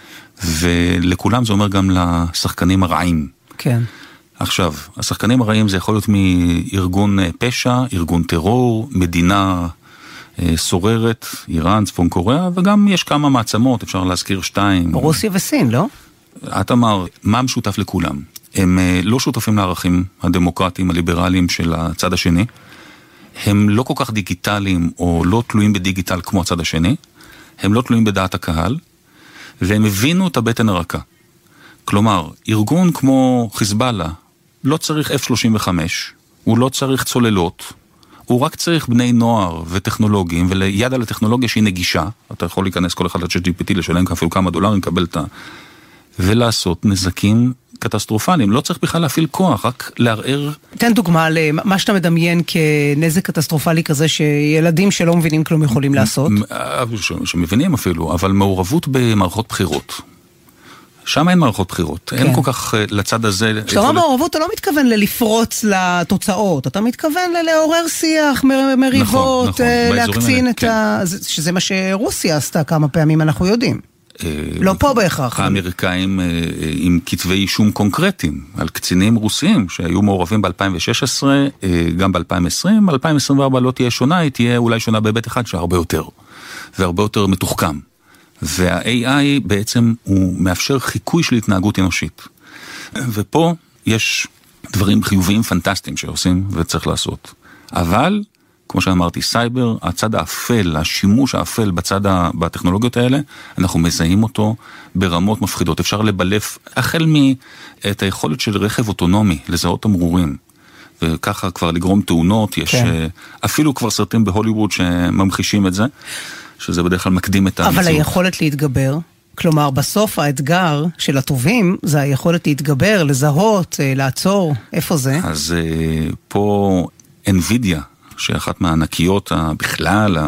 Speaker 2: ולכולם זה אומר גם לשחקנים הרעים.
Speaker 1: כן.
Speaker 2: עכשיו, השחקנים הרעים זה יכול להיות מארגון פשע, ארגון טרור, מדינה סוררת, איראן, צפון קוריאה, וגם יש כמה מעצמות, אפשר להזכיר שתיים.
Speaker 1: רוסיה וסין, לא?
Speaker 2: את אמר, מה משותף לכולם? הם לא שותפים לערכים הדמוקרטיים, הליברליים של הצד השני. הם לא כל כך דיגיטליים, או לא תלויים בדיגיטל כמו הצד השני. הם לא תלויים בדעת הקהל. והם הבינו את הבטן הרכה. כלומר, ארגון כמו חיזבאללה לא צריך אף שלושים וחמש, הוא לא צריך צוללות, הוא רק צריך בני נוער וטכנולוגים, וליד על הטכנולוגיה שהיא נגישה, אתה יכול להיכנס כל אחד ל-צ'אט ג'י פי טי, לשלם אפילו כמה דולרים, לקבל את ה... ולעשות נזקים קטסטרופליים. לא צריך בכלל להפעיל כוח, רק לערער...
Speaker 1: תן דוגמה למה שאתה מדמיין כנזק קטסטרופלי כזה, שילדים שלא מבינים כלום יכולים לעשות.
Speaker 2: שמבינים אפילו, אבל מעורבות במערכות בחירות. שם אין מערכות בחירות. אין כל כך לצד הזה...
Speaker 1: כשאתה מעורבות, אתה לא מתכוון ללפרוץ לתוצאות, אתה מתכוון לעורר שיח, מריבות, להקצין את ה... שזה מה שרוסיה עשתה כמה פעמים, אנחנו יודעים. לא פה בהכרח.
Speaker 2: האמריקאים עם כתבי אישום קונקרטיים על קצינים רוסיים שהיו מעורבים ב-אלפיים ושש עשרה, גם ב-אלפיים ועשרים, אלפיים עשרים וארבע לא תהיה שונה, היא תהיה אולי שונה בהיבט אחד שהרבה יותר, והרבה יותר מתוחכם. וה-איי איי בעצם הוא מאפשר חיקוי של התנהגות אנושית. ופה יש דברים חיוביים פנטסטיים שעושים וצריך לעשות. אבל, כמו שאמרתי, סייבר, הצד האפל, השימוש האפל בצד ה... בטכנולוגיות האלה, אנחנו מזהים אותו ברמות מפחידות. אפשר לבלף, החל מאת היכולת של רכב אוטונומי, לזהות תמרורים, וככה כבר לגרום תאונות, יש כן. אפילו כבר סרטים בהוליווד שממחישים את זה, שזה בדרך כלל מקדים את המציאות. אבל
Speaker 1: היכולת להתגבר, כלומר בסוף האתגר של הטובים, זה היכולת להתגבר, לזהות, לעצור, איפה זה?
Speaker 2: אז פה NVIDIA, שאחת מהענקיות בכלל,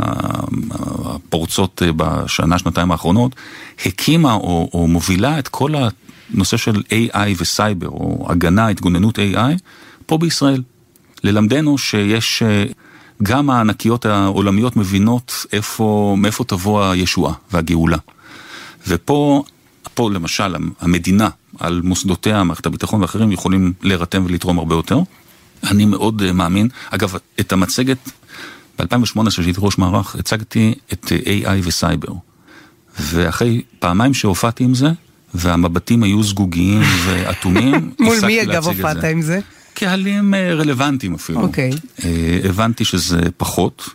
Speaker 2: הפורצות בשנה, שנתיים האחרונות, הקימה או, או מובילה את כל הנושא של איי איי וסייבר, או הגנה, התגוננות איי איי, פה בישראל. ללמדנו שיש גם הענקיות העולמיות מבינות איפה, מאיפה תבוא הישועה והגאולה. ופה, פה למשל, המדינה, על מוסדותיה, מערכת הביטחון ואחרים, יכולים להירתם ולתרום הרבה יותר. אני מאוד מאמין. אגב, את המצגת, ב-אלפיים ושמונה עשרה שהייתי ראש מערך, הצגתי את איי איי וסייבר. ואחרי פעמיים שהופעתי עם זה, והמבטים היו זגוגיים ואטומים,
Speaker 1: מול מי אגב הופעת עם זה?
Speaker 2: קהלים רלוונטיים אפילו.
Speaker 1: אוקיי.
Speaker 2: הבנתי שזה פחות.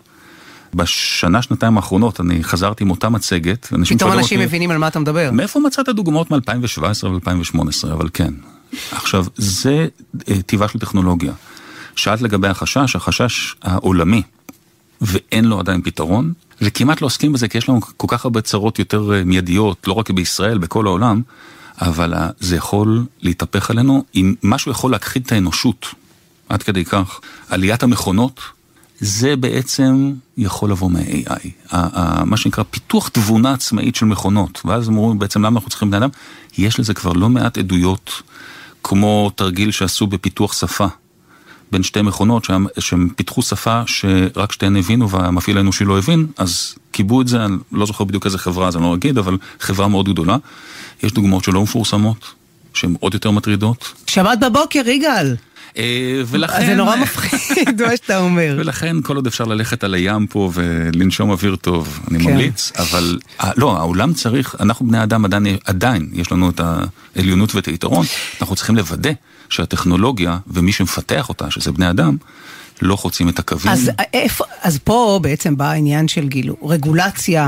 Speaker 2: בשנה, שנתיים האחרונות, אני חזרתי עם אותה מצגת.
Speaker 1: פתאום אנשים מבינים על מה אתה מדבר.
Speaker 2: מאיפה מצאת דוגמאות מ-אלפיים ושבע עשרה ו-אלפיים ושמונה עשרה, אבל כן. עכשיו, זה טבעה של טכנולוגיה. שאלת לגבי החשש, החשש העולמי, ואין לו עדיין פתרון, וכמעט לא עוסקים בזה, כי יש לנו כל כך הרבה צרות יותר מיידיות, לא רק בישראל, בכל העולם, אבל זה יכול להתהפך עלינו, אם משהו יכול להכחיד את האנושות, עד כדי כך, עליית המכונות, זה בעצם יכול לבוא מה-איי איי. מה שנקרא פיתוח תבונה עצמאית של מכונות, ואז אומרים בעצם למה אנחנו צריכים בני אדם, יש לזה כבר לא מעט עדויות, כמו תרגיל שעשו בפיתוח שפה, בין שתי מכונות שהם פיתחו שפה שרק שתיהן הבינו והמפעיל האנושי לא הבין, אז קיבו את זה, אני לא זוכר בדיוק איזה חברה, אז אני לא אגיד, אבל חברה מאוד גדולה. יש דוגמאות שלא מפורסמות, שהן עוד יותר מטרידות.
Speaker 1: שבת בבוקר, יגאל.
Speaker 2: ולכן...
Speaker 1: זה נורא מפחיד, מה שאתה אומר.
Speaker 2: ולכן כל עוד אפשר ללכת על הים פה ולנשום אוויר טוב, אני ממליץ, אבל לא, העולם צריך, אנחנו בני אדם עדיין, עדיין יש לנו את העליונות ואת היתרון, אנחנו צריכים לוודא שהטכנולוגיה ומי שמפתח אותה, שזה בני אדם, לא חוצים את הקווים.
Speaker 1: אז, איפה, אז פה בעצם בא העניין של גילו, רגולציה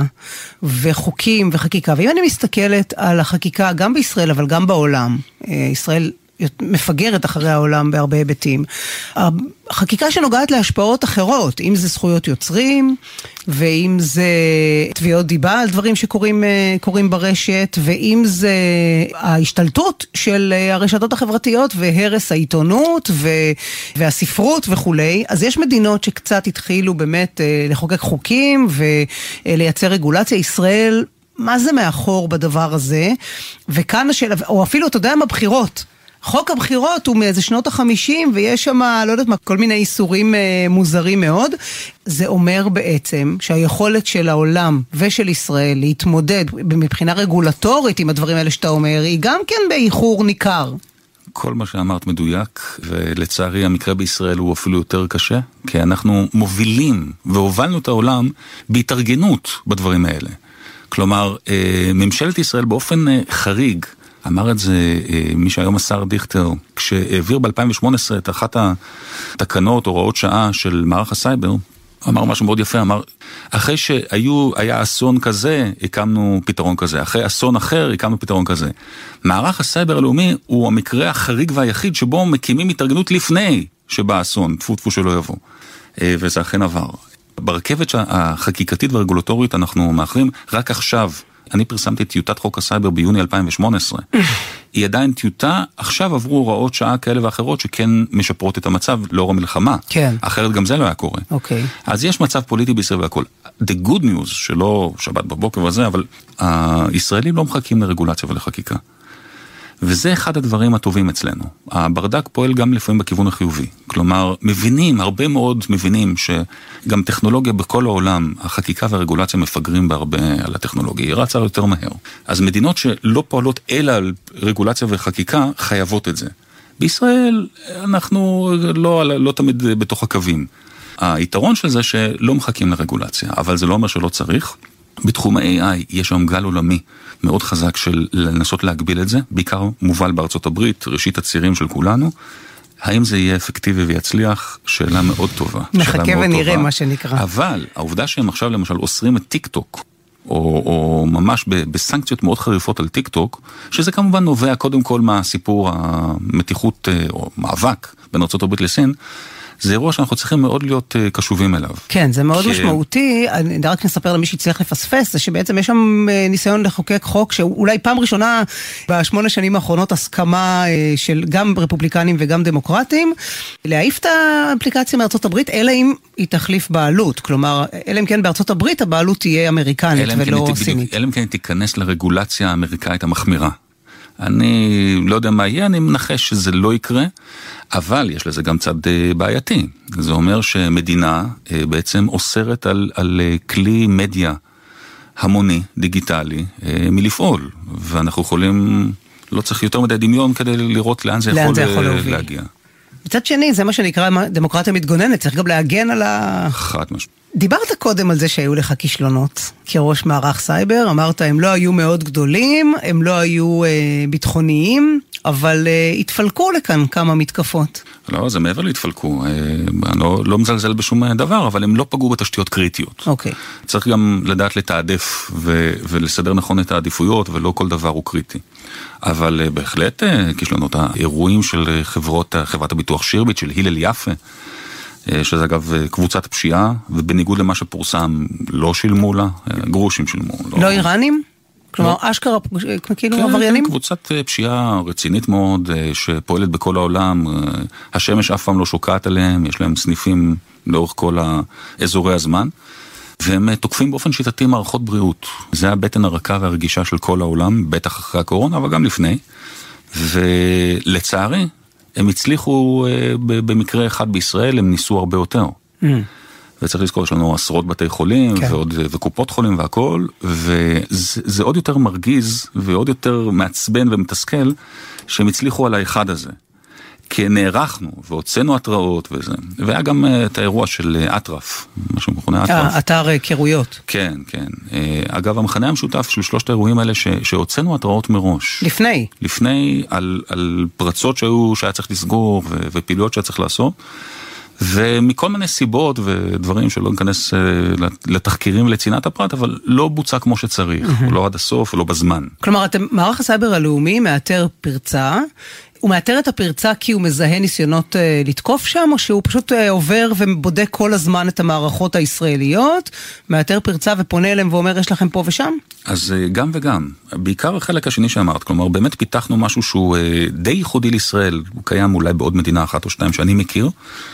Speaker 1: וחוקים וחקיקה, ואם אני מסתכלת על החקיקה גם בישראל אבל גם בעולם, ישראל מפגרת אחרי העולם בהרבה היבטים. החקיקה שנוגעת להשפעות אחרות, אם זה זכויות יוצרים, ואם זה תביעות דיבה על דברים שקורים קורים ברשת, ואם זה ההשתלטות של הרשתות החברתיות והרס העיתונות והספרות וכולי. אז יש מדינות שקצת התחילו באמת לחוקק חוקים ולייצר רגולציה. ישראל, מה זה מאחור בדבר הזה? וכאן השאלה, או אפילו, אתה יודע מה, בחירות. חוק הבחירות הוא מאיזה שנות החמישים, ויש שם, לא יודעת מה, כל מיני איסורים אה, מוזרים מאוד. זה אומר בעצם שהיכולת של העולם ושל ישראל להתמודד מבחינה רגולטורית עם הדברים האלה שאתה אומר, היא גם כן באיחור ניכר.
Speaker 2: כל מה שאמרת מדויק, ולצערי המקרה בישראל הוא אפילו יותר קשה, כי אנחנו מובילים והובלנו את העולם בהתארגנות בדברים האלה. כלומר, אה, ממשלת ישראל באופן אה, חריג, אמר את זה מי שהיום השר דיכטר, כשהעביר ב-אלפיים ושמונה עשרה את אחת התקנות, הוראות שעה של מערך הסייבר, אמר משהו מאוד יפה, אמר, אחרי שהיה אסון כזה, הקמנו פתרון כזה, אחרי אסון אחר, הקמנו פתרון כזה. מערך הסייבר הלאומי הוא המקרה החריג והיחיד שבו מקימים התארגנות לפני שבא אסון, תפו תפו שלא יבוא. וזה אכן עבר. ברכבת החקיקתית והרגולטורית אנחנו מאחרים, רק עכשיו, אני פרסמתי את טיוטת חוק הסייבר ביוני אלפיים ושמונה עשרה. היא עדיין טיוטה, עכשיו עברו הוראות שעה כאלה ואחרות שכן משפרות את המצב לאור המלחמה.
Speaker 1: כן.
Speaker 2: אחרת גם זה לא היה קורה.
Speaker 1: אוקיי.
Speaker 2: אז יש מצב פוליטי בישראל והכל. The good news, שלא שבת בבוקר וזה, אבל הישראלים לא מחכים לרגולציה ולחקיקה. וזה אחד הדברים הטובים אצלנו. הברדק פועל גם לפעמים בכיוון החיובי. כלומר, מבינים, הרבה מאוד מבינים שגם טכנולוגיה בכל העולם, החקיקה והרגולציה מפגרים בהרבה על הטכנולוגיה, היא רצה יותר מהר. אז מדינות שלא פועלות אלא על רגולציה וחקיקה, חייבות את זה. בישראל אנחנו לא, לא תמיד בתוך הקווים. היתרון של זה שלא מחכים לרגולציה, אבל זה לא אומר שלא צריך. בתחום ה-איי איי יש היום גל עולמי מאוד חזק של לנסות להגביל את זה, בעיקר מובל בארצות הברית, ראשית הצירים של כולנו. האם זה יהיה אפקטיבי ויצליח? שאלה מאוד טובה.
Speaker 1: נחכה ונראה טובה. מה שנקרא.
Speaker 2: אבל העובדה שהם עכשיו למשל אוסרים את טיק טוק, או, או ממש ב, בסנקציות מאוד חריפות על טיק טוק, שזה כמובן נובע קודם כל מהסיפור המתיחות או מאבק בין ארצות הברית לסין, זה אירוע שאנחנו צריכים מאוד להיות קשובים אליו.
Speaker 1: כן, זה מאוד כי... משמעותי. אני רק נספר למי שהצליח לפספס, זה שבעצם יש שם ניסיון לחוקק חוק, שאולי פעם ראשונה בשמונה שנים האחרונות הסכמה של גם רפובליקנים וגם דמוקרטים, להעיף את האפליקציה מארצות הברית, אלא אם היא תחליף בעלות. כלומר, אלא אם כן בארצות הברית הבעלות תהיה אמריקנית ולא
Speaker 2: כן
Speaker 1: סינית.
Speaker 2: אלא אם כן תיכנס לרגולציה האמריקאית המחמירה. אני לא יודע מה יהיה, אני מנחש שזה לא יקרה, אבל יש לזה גם צד בעייתי. זה אומר שמדינה בעצם אוסרת על, על כלי מדיה המוני, דיגיטלי, מלפעול. ואנחנו יכולים, לא צריך יותר מדי דמיון כדי לראות לאן זה
Speaker 1: לאן
Speaker 2: יכול,
Speaker 1: זה יכול
Speaker 2: להגיע.
Speaker 1: מצד שני, זה מה שנקרא דמוקרטיה מתגוננת, צריך גם להגן על ה...
Speaker 2: חד משמעית.
Speaker 1: דיברת קודם על זה שהיו לך כישלונות כראש מערך סייבר, אמרת הם לא היו מאוד גדולים, הם לא היו אה, ביטחוניים, אבל אה, התפלקו לכאן כמה מתקפות.
Speaker 2: לא, זה מעבר להתפלקו, אה, אני לא, לא מזלזל בשום דבר, אבל הם לא פגעו בתשתיות קריטיות.
Speaker 1: אוקיי.
Speaker 2: צריך גם לדעת לתעדף ו- ולסדר נכון את העדיפויות, ולא כל דבר הוא קריטי. אבל אה, בהחלט אה, כישלונות, האירועים של חברות, חברת הביטוח שירביט, של הילל יפה, שזה אגב קבוצת פשיעה, ובניגוד למה שפורסם, לא שילמו לה, גרושים שילמו.
Speaker 1: לא, לא איראנים? כלומר, לא. אשכרה, כאילו כן, עבריינים?
Speaker 2: כן, קבוצת פשיעה רצינית מאוד, שפועלת בכל העולם, השמש אף פעם לא שוקעת עליהם, יש להם סניפים לאורך כל האזורי הזמן, והם תוקפים באופן שיטתי מערכות בריאות. זה הבטן הרכה והרגישה של כל העולם, בטח אחרי הקורונה, אבל גם לפני. ולצערי, הם הצליחו במקרה אחד בישראל, הם ניסו הרבה יותר. Mm. וצריך לזכור, יש לנו עשרות בתי חולים, כן. ועוד, וקופות חולים והכל, וזה זה עוד יותר מרגיז, ועוד יותר מעצבן ומתסכל, שהם הצליחו על האחד הזה. כי נערכנו, והוצאנו התראות וזה. והיה גם את האירוע של אטרף, משהו מכונה אטרף.
Speaker 1: אתר קרויות.
Speaker 2: כן, כן. אגב, המחנה המשותף של שלושת האירועים האלה, ש, שהוצאנו התראות מראש.
Speaker 1: לפני?
Speaker 2: לפני, על, על פרצות שהיו, שהיה צריך לסגור, ו, ופעילויות שהיה צריך לעשות. ומכל מיני סיבות ודברים שלא ניכנס לתחקירים לצנעת הפרט, אבל לא בוצע כמו שצריך, mm-hmm. לא עד הסוף, לא בזמן.
Speaker 1: כלומר, אתם, מערך הסייבר הלאומי מאתר פרצה, הוא מאתר את הפרצה כי הוא מזהה ניסיונות אה, לתקוף שם, או שהוא פשוט אה, עובר ובודק כל הזמן את המערכות הישראליות, מאתר פרצה ופונה אליהם ואומר, יש לכם פה ושם?
Speaker 2: אז אה, גם וגם. בעיקר החלק השני שאמרת, כלומר, באמת פיתחנו משהו שהוא אה, די ייחודי לישראל, הוא קיים אולי בעוד מדינה אחת או שתיים שאני מכיר,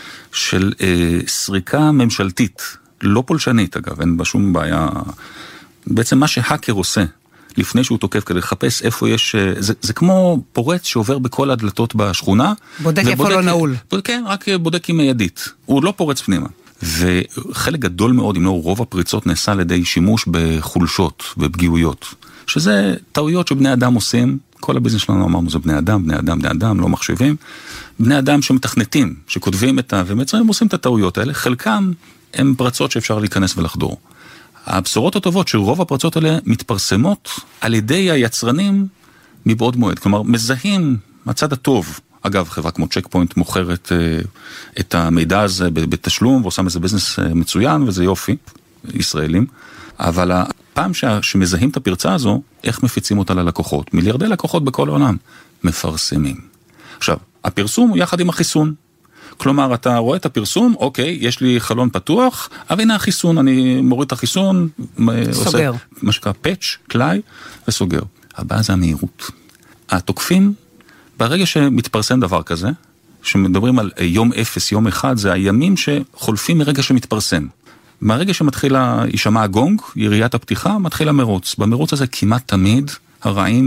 Speaker 2: של אה, סריקה ממשלתית, לא פולשנית אגב, אין בה שום בעיה. בעצם מה שהאקר עושה, לפני שהוא תוקף כדי לחפש איפה יש, זה, זה כמו פורץ שעובר בכל הדלתות בשכונה.
Speaker 1: בודק איפה לא נעול.
Speaker 2: בודק, כן, רק בודק עם ידית. הוא לא פורץ פנימה. וחלק גדול מאוד, אם לא רוב הפריצות, נעשה על ידי שימוש בחולשות ובגיעויות. שזה טעויות שבני אדם עושים. כל הביזנס שלנו אמרנו, זה בני אדם, בני אדם, בני אדם, לא מחשבים. בני אדם שמתכנתים, שכותבים את ה... ומצרים עושים את הטעויות האלה. חלקם הם פרצות שאפשר להיכנס ולחדור. הבשורות הטובות שרוב הפרצות האלה מתפרסמות על ידי היצרנים מבעוד מועד. כלומר, מזהים הצד הטוב. אגב, חברה כמו צ'ק פוינט מוכרת את המידע הזה בתשלום, ועושה איזה ביזנס מצוין, וזה יופי, ישראלים. אבל הפעם שמזהים את הפרצה הזו, איך מפיצים אותה ללקוחות? מיליארדי לקוחות בכל העולם מפרסמים. עכשיו, הפרסום הוא יחד עם החיסון. כלומר, אתה רואה את הפרסום, אוקיי, יש לי חלון פתוח, אבל הנה החיסון, אני מוריד את החיסון,
Speaker 1: סוגר.
Speaker 2: עושה מה שקרה פאץ', קלאי, וסוגר. הבאה זה המהירות. התוקפים, ברגע שמתפרסם דבר כזה, שמדברים על יום אפס, יום אחד, זה הימים שחולפים מרגע שמתפרסם. מהרגע שמתחילה, יישמע הגונג, יריית הפתיחה, מתחילה מרוץ. במרוץ הזה כמעט תמיד הרעים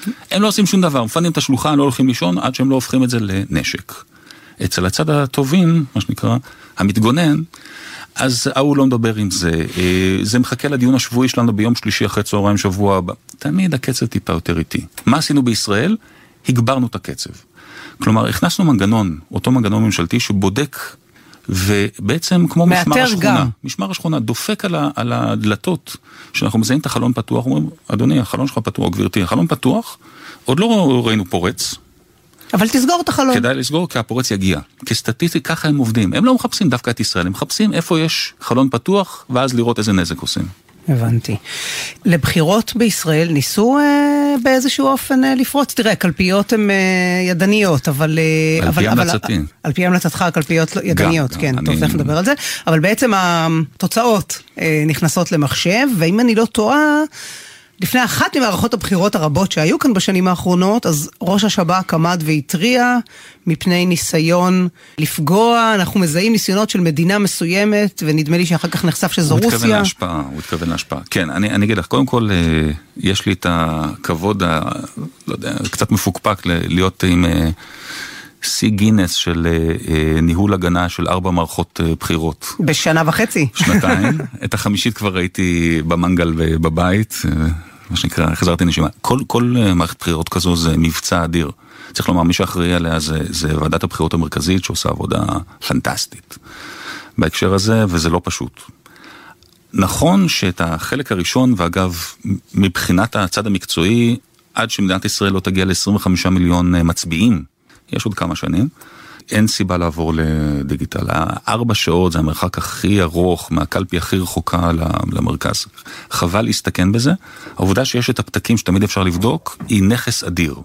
Speaker 2: הם לא עושים שום דבר, מפנים את השלוחה, לא הולכים לישון, עד שהם לא הופכים את זה לנשק. אצל הצד הטובים, מה שנקרא, המתגונן, אז הוא לא מדבר עם זה, זה מחכה לדיון השבועי שלנו ביום שלישי אחרי צהריים שבוע הבא. תמיד הקצב טיפה יותר איטי. מה עשינו בישראל? הגברנו את הקצב. כלומר, הכנסנו מנגנון, אותו מנגנון ממשלתי שבודק, ובעצם כמו משמר השכונה, גם. משמר השכונה דופק על, ה, על הדלתות, שאנחנו מזהים את החלון פתוח, אומרים, אדוני, החלון שלך פתוח, גברתי, החלון פתוח, עוד לא ראינו פורץ,
Speaker 1: אבל תסגור את החלון.
Speaker 2: כדאי לסגור, כי הפורץ יגיע. כסטטיסטי, ככה הם עובדים. הם לא מחפשים דווקא את ישראל, הם מחפשים איפה יש חלון פתוח, ואז לראות איזה נזק עושים.
Speaker 1: הבנתי. לבחירות בישראל ניסו אה, באיזשהו אופן אה, לפרוץ. תראה, קלפיות הן אה, ידניות, אבל...
Speaker 2: אה, על פי המלצתי.
Speaker 1: אבל, על פי המלצתך, הקלפיות ידניות, גם, כן, גם, טוב, תכף נדבר על זה. אבל בעצם התוצאות אה, נכנסות למחשב, ואם אני לא טועה... לפני אחת ממערכות הבחירות הרבות שהיו כאן בשנים האחרונות, אז ראש השב"כ עמד והתריע מפני ניסיון לפגוע. אנחנו מזהים ניסיונות של מדינה מסוימת, ונדמה לי שאחר כך נחשף שזו רוסיה.
Speaker 2: הוא התכוון להשפעה, הוא התכוון להשפעה. כן, אני, אני אגיד לך, קודם כל, יש לי את הכבוד, ה, לא יודע, קצת מפוקפק להיות עם סי גינס של ניהול הגנה של ארבע מערכות בחירות.
Speaker 1: בשנה וחצי.
Speaker 2: שנתיים. את החמישית כבר ראיתי במנגל בבית, מה שנקרא, חזרתי נשימה. כל, כל מערכת בחירות כזו זה מבצע אדיר. צריך לומר, מי שאחראי עליה זה, זה ועדת הבחירות המרכזית, שעושה עבודה פנטסטית בהקשר הזה, וזה לא פשוט. נכון שאת החלק הראשון, ואגב, מבחינת הצד המקצועי, עד שמדינת ישראל לא תגיע ל-עשרים וחמישה מיליון מצביעים, יש עוד כמה שנים, אין סיבה לעבור לדיגיטל. ארבע שעות זה המרחק הכי ארוך, מהקלפי הכי רחוקה למרכז. חבל להסתכן בזה. העובדה שיש את הפתקים שתמיד אפשר לבדוק, היא נכס אדיר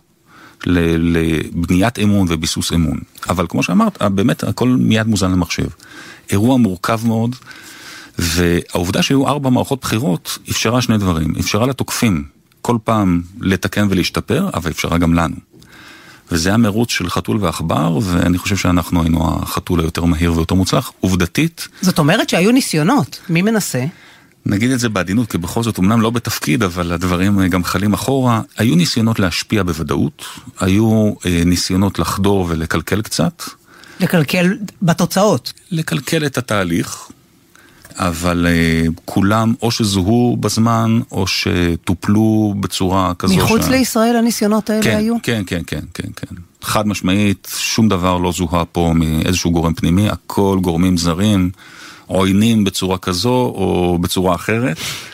Speaker 2: לבניית אמון וביסוס אמון. אבל כמו שאמרת, באמת הכל מיד מוזן למחשב. אירוע מורכב מאוד, והעובדה שהיו ארבע מערכות בחירות, אפשרה שני דברים. אפשרה לתוקפים כל פעם לתקן ולהשתפר, אבל אפשרה גם לנו. וזה המרוץ של חתול ואחבר, ואני חושב שאנחנו היינו החתול היותר מהיר ויותר מוצלח. עובדתית...
Speaker 1: זאת אומרת שהיו ניסיונות. מי מנסה?
Speaker 2: נגיד את זה בעדינות, כי בכל זאת, אמנם לא בתפקיד, אבל הדברים גם חלים אחורה. היו ניסיונות להשפיע בוודאות, היו אה, ניסיונות לחדור ולקלקל קצת.
Speaker 1: לקלקל בתוצאות.
Speaker 2: לקלקל את התהליך, אבל uh, כולם או שזוהו בזמן, או שטופלו בצורה כזו...
Speaker 1: מחוץ ש... לישראל הניסיונות האלה
Speaker 2: כן,
Speaker 1: היו?
Speaker 2: כן, כן, כן, כן, כן. חד משמעית, שום דבר לא זוהה פה מאיזשהו גורם פנימי, הכל גורמים זרים, עוינים בצורה כזו, או בצורה אחרת,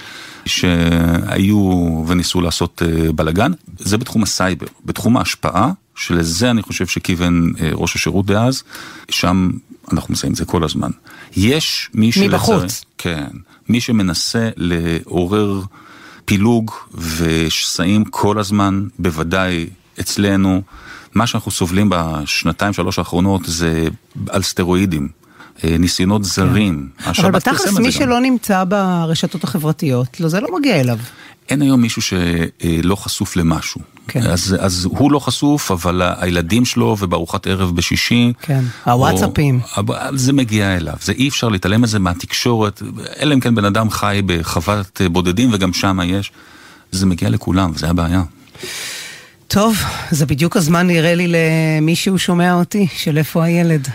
Speaker 2: שהיו וניסו לעשות uh, בלגן. זה בתחום הסייבר, בתחום ההשפעה, שלזה אני חושב שכיוון uh, ראש השירות דאז, שם... אנחנו מסיים את זה כל הזמן. יש מי
Speaker 1: מבחוץ.
Speaker 2: כן, מי שמנסה לעורר פילוג ושסעים כל הזמן, בוודאי אצלנו. מה שאנחנו סובלים בשנתיים שלוש האחרונות זה על סטרואידים, ניסיונות זרים.
Speaker 1: אבל בתכלס מי שלא נמצא ברשתות החברתיות, לא, זה לא מגיע אליו.
Speaker 2: אין היום מישהו שלא חשוף למשהו. כן. אז, אז הוא לא חשוף, אבל הילדים שלו ובארוחת ערב בשישי.
Speaker 1: כן, הוואטסאפים.
Speaker 2: או, זה מגיע אליו. זה אי אפשר להתעלם מזה מהתקשורת. אלא אם כן בן אדם חי בחוות בודדים, וגם שם יש. זה מגיע לכולם, וזה הבעיה.
Speaker 1: טוב, זה בדיוק הזמן נראה לי למישהו שומע אותי, של איפה הילד.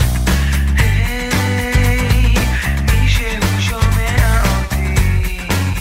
Speaker 4: Hey,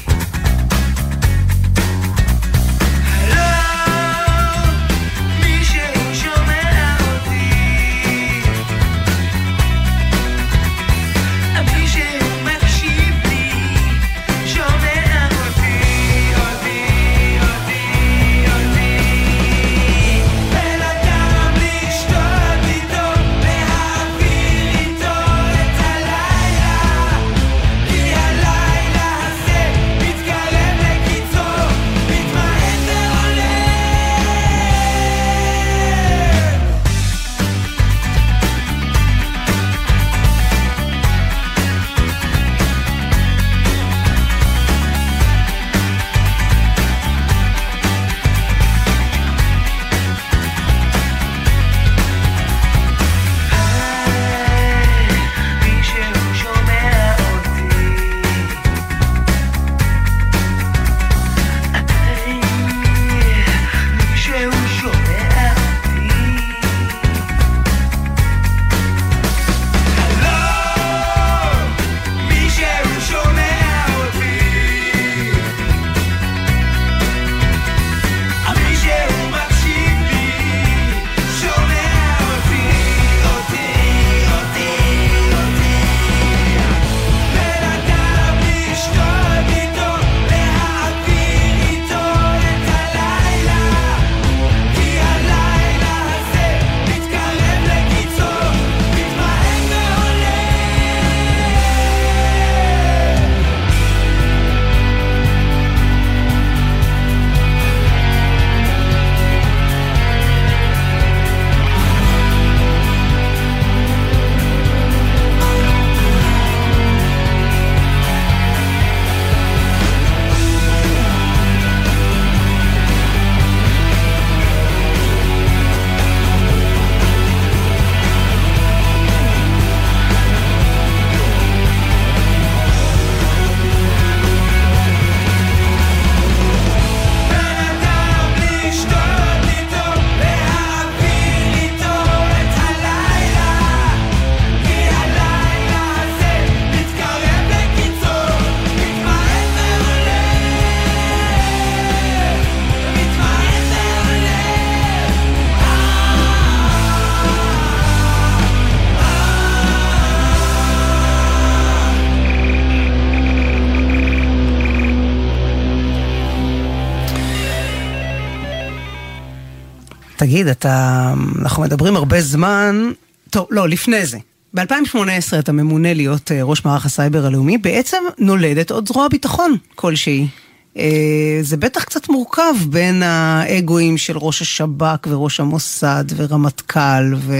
Speaker 1: תגיד, אתה, אנחנו מדברים הרבה זמן, טוב, לא, לפני זה. ב-אלפיים שמונה עשרה אתה ממונה להיות ראש מערך הסייבר הלאומי, בעצם נולדת עוד זרוע ביטחון כלשהי. זה בטח קצת מורכב בין האגואים של ראש השב"כ וראש המוסד ורמטכ"ל ו...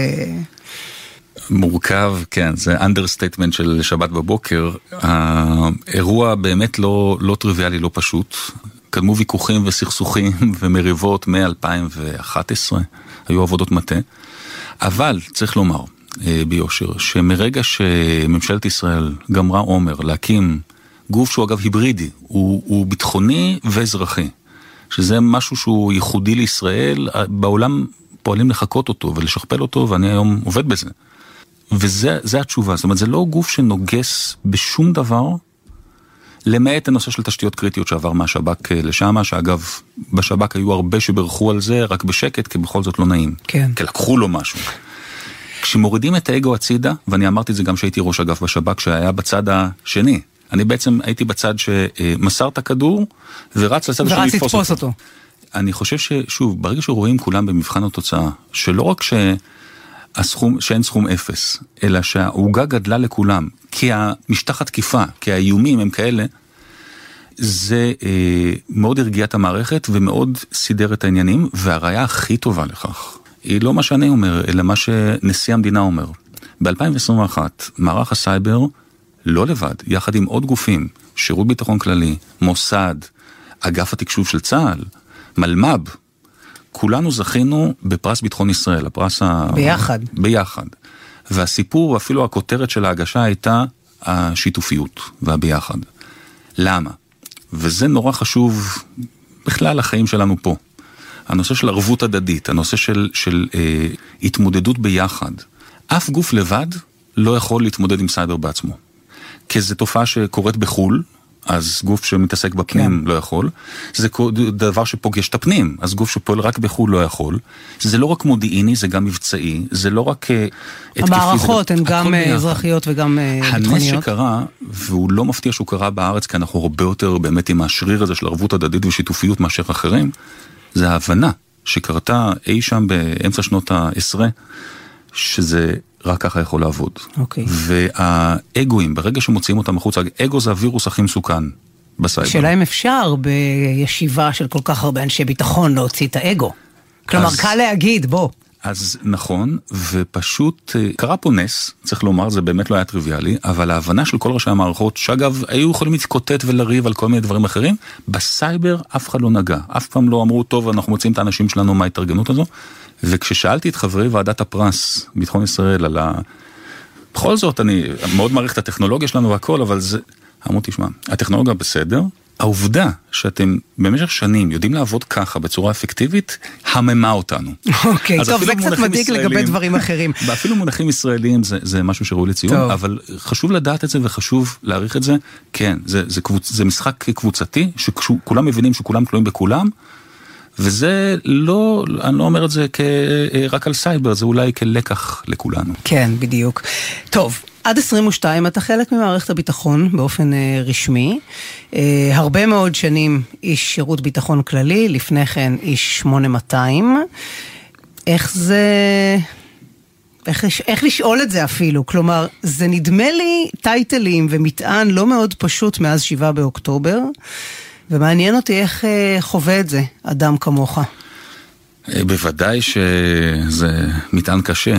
Speaker 2: מורכב, כן, זה אנדרסטייטמנט של שבת בבוקר. האירוע באמת לא, לא טריוויאלי, לא פשוט. קדמו ויכוחים וסכסוכים ומריבות מ-אלפיים ואחת עשרה, היו עבודות מטה. אבל צריך לומר ביושר, שמרגע שממשלת ישראל גמרה עומר להקים גוף שהוא אגב היברידי, הוא, הוא ביטחוני ואזרחי, שזה משהו שהוא ייחודי לישראל, בעולם פועלים לחכות אותו ולשכפל אותו, ואני היום עובד בזה. וזה זה התשובה, זאת אומרת, זה לא גוף שנוגס בשום דבר, למעט הנושא של תשתיות קריטיות שעבר מהשב"כ לשמה, שאגב, בשב"כ היו הרבה שברחו על זה, רק בשקט, כי בכל זאת לא נעים. כן. כי לקחו לו משהו. כשמורידים את האגו הצידה, ואני אמרתי את זה גם שהייתי ראש אגף בשב"כ, שהיה בצד השני, אני בעצם הייתי בצד שמסר את הכדור, ורץ לצד השני לתפוס אותו. אותו. אני חושב ששוב, ברגע שרואים כולם במבחן התוצאה, שלא רק שהסכום, שאין סכום אפס, אלא שהעוגה גדלה לכולם, כי המשטח התקיפה, כי האיומים הם כאלה, זה אה, מאוד הרגיע את המערכת, ומאוד סידר את העניינים, והראיה הכי טובה לכך, היא לא מה שאני אומר, אלא מה שנשיא המדינה אומר. ב-אלפיים עשרים ואחת, מערך הסייבר, לא לבד, יחד עם עוד גופים, שירות ביטחון כללי, מוסד, אגף התקשוב של צה"ל, מלמ"ב, כולנו זכינו בפרס ביטחון ישראל, הפרס ה...
Speaker 1: ביחד.
Speaker 2: ביחד. והסיפור, אפילו הכותרת של ההגשה הייתה השיתופיות והביחד. למה? וזה נורא חשוב בכלל לחיים שלנו פה. הנושא של ערבות הדדית, הנושא של, של אה, התמודדות ביחד. אף גוף לבד לא יכול להתמודד עם סייבר בעצמו. כי זו תופעה שקורית בחול, אז גוף שמתעסק בפנים כן. לא יכול. זה דבר שפוגש את הפנים, אז גוף שפועל רק בחול לא יכול. זה לא רק מודיעיני, זה גם מבצעי, זה לא רק התקפי.
Speaker 1: המערכות הן גם אזרחיות וגם ביטחוניות.
Speaker 2: הנס שקרה, והוא לא מפתיע שהוא קרה בארץ, כי אנחנו הרבה יותר באמת עם השריר הזה של ערבות הדדית ושיתופיות מאשר אחרים, זה ההבנה שקרתה אי שם באמצע שנות העשרה, שזה רק ככה יכול לעבוד.
Speaker 1: אוקיי.
Speaker 2: והאגואים, ברגע שמוציאים אותם מחוץ, אגו זה הווירוס הכי מסוכן בסייבר.
Speaker 1: שאלה אם אפשר בישיבה של כל כך הרבה אנשי ביטחון להוציא את האגו. כלומר, אז, קל להגיד, בוא.
Speaker 2: אז נכון, ופשוט קרה פה נס, צריך לומר, זה באמת לא היה טריוויאלי, אבל ההבנה של כל ראשי המערכות, שאגב, היו יכולים להתקוטט ולריב על כל מיני דברים אחרים, בסייבר אף אחד לא נגע. אף פעם לא אמרו, טוב, אנחנו מוצאים את האנשים שלנו מההתארגנות הזו, וכששאלתי את חברי ועדת הפרס, ביטחון ישראל, על ה... בכל זאת, אני מאוד מעריך את הטכנולוגיה שלנו והכל, אבל זה... אמרו, תשמע, הטכנולוגיה בסדר, העובדה שאתם במשך שנים יודעים לעבוד ככה בצורה אפקטיבית, הממה אותנו.
Speaker 1: אוקיי, טוב, זה קצת מדאיג לגבי דברים אחרים.
Speaker 2: ואפילו מונחים ישראלים זה, זה משהו שראוי לציון, טוב. אבל חשוב לדעת את זה וחשוב להעריך את זה. כן, זה, זה, קבוצ... זה משחק קבוצתי, שכולם מבינים שכולם תלויים בכולם, וזה לא, אני לא אומר את זה רק על סייבר, זה אולי כלקח לכולנו.
Speaker 1: כן, בדיוק. טוב, עד עשרים ושתיים אתה חלק ממערכת הביטחון באופן רשמי. הרבה מאוד שנים איש שירות ביטחון כללי, לפני כן איש שמונה מאתיים. איך זה... איך, איך לשאול את זה אפילו? כלומר, זה נדמה לי טייטלים ומטען לא מאוד פשוט מאז שבעה באוקטובר, ומעניין אותי איך חווה את זה, אדם כמוך.
Speaker 2: בוודאי שזה מטען קשה.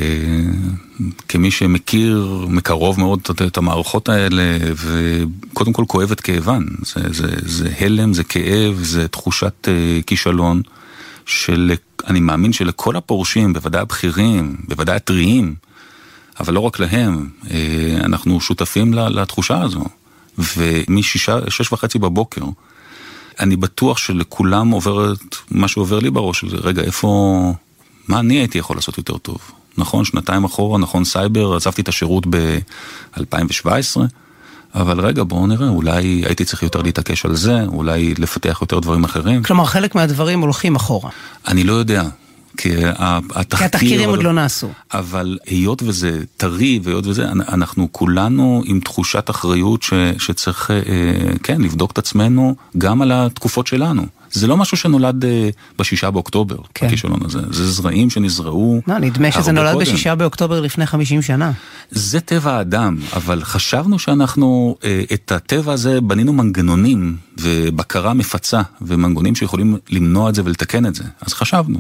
Speaker 2: כמי שמכיר מקרוב מאוד את המערכות האלה, וקודם כל כואב את כאבן. זה, זה, זה הלם, זה כאב, זה תחושת כישלון, של, אני מאמין שלכל הפורשים, בוודאי הבכירים, בוודאי הטריים, אבל לא רק להם, אנחנו שותפים לתחושה הזו. ומשש שש וחצי בבוקר, אני בטוח שלכולם עוברת מה שעובר לי בראש, רגע, איפה, מה אני הייתי יכול לעשות יותר טוב? נכון, שנתיים אחורה, נכון, סייבר, עזבתי את השירות ב-אלפיים שבע עשרה, אבל רגע, בואו נראה, אולי הייתי צריך יותר להתעקש על זה, אולי לפתח יותר דברים אחרים.
Speaker 1: כלומר, חלק מהדברים הולכים אחורה.
Speaker 2: אני לא יודע. כי התחקיר... כי
Speaker 1: התחקירים עוד לא נעשו.
Speaker 2: אבל היות וזה טרי, והיות וזה, אנחנו כולנו עם תחושת אחריות ש, שצריך, כן, לבדוק את עצמנו גם על התקופות שלנו. זה לא משהו שנולד בשישה באוקטובר,
Speaker 1: כן.
Speaker 2: הכישלון הזה. זה זרעים שנזרעו
Speaker 1: לא, נדמה שזה נולד בשישה באוקטובר לפני חמישים שנה.
Speaker 2: זה טבע האדם, אבל חשבנו שאנחנו, את הטבע הזה בנינו מנגנונים ובקרה מפצה, ומנגנונים שיכולים למנוע את זה ולתקן את זה. אז חשבנו.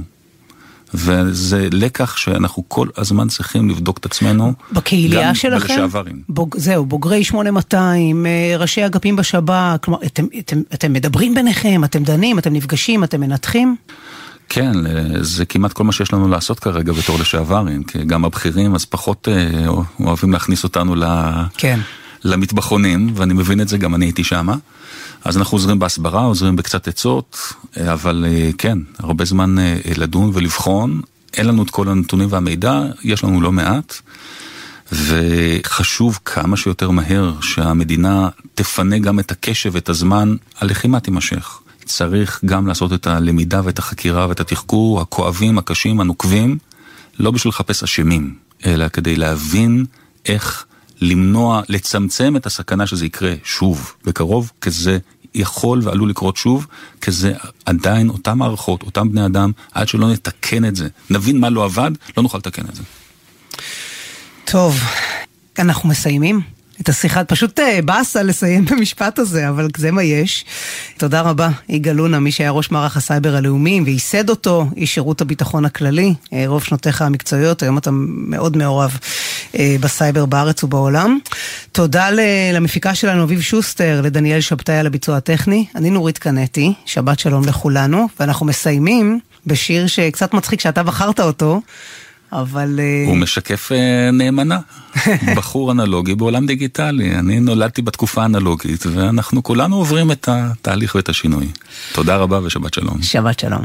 Speaker 2: וזה לקח שאנחנו כל הזמן צריכים לבדוק את עצמנו.
Speaker 1: בקהילה שלכם?
Speaker 2: בלשעברים.
Speaker 1: בוג, זהו, בוגרי שמונה מאתיים, ראשי אגפים בשב"כ, כלומר, אתם, אתם, אתם מדברים ביניכם, אתם דנים, אתם נפגשים, אתם מנתחים?
Speaker 2: כן, זה כמעט כל מה שיש לנו לעשות כרגע בתור לשעברים, כי גם הבכירים אז פחות אוהבים להכניס אותנו
Speaker 1: כן.
Speaker 2: למטבחונים, ואני מבין את זה, גם אני הייתי שמה. אז אנחנו עוזרים בהסברה, עוזרים בקצת עצות, אבל כן, הרבה זמן לדון ולבחון, אין לנו את כל הנתונים והמידע, יש לנו לא מעט, וחשוב כמה שיותר מהר שהמדינה תפנה גם את הקשב ואת הזמן, הלחימה תימשך. צריך גם לעשות את הלמידה ואת החקירה ואת התחקור, הכואבים, הקשים, הנוקבים, לא בשביל לחפש אשמים, אלא כדי להבין איך למנוע, לצמצם את הסכנה שזה יקרה שוב בקרוב, כי זה יכול ועלול לקרות שוב, כי זה עדיין אותם מערכות, אותם בני אדם, עד שלא נתקן את זה. נבין מה לא עבד, לא נוכל לתקן את זה.
Speaker 1: טוב, אנחנו מסיימים את השיחה, פשוט באסה לסיים במשפט הזה, אבל זה מה יש. תודה רבה, יגאל לונה, מי שהיה ראש מערך הסייבר הלאומי, וייסד אותו, איש שירות הביטחון הכללי, רוב שנותיך המקצועיות, היום אתה מאוד מעורב בסייבר בארץ ובעולם. תודה למפיקה שלנו, אביב שוסטר, לדניאל שבתאי על הביצוע הטכני, אני נורית קנטי, שבת שלום לכולנו, ואנחנו מסיימים בשיר שקצת מצחיק שאתה בחרת אותו, אבל...
Speaker 2: הוא משקף נאמנה, בחור אנלוגי בעולם דיגיטלי. אני נולדתי בתקופה אנלוגית, ואנחנו כולנו עוברים את התהליך ואת השינוי. תודה רבה ושבת שלום.
Speaker 1: שבת שלום.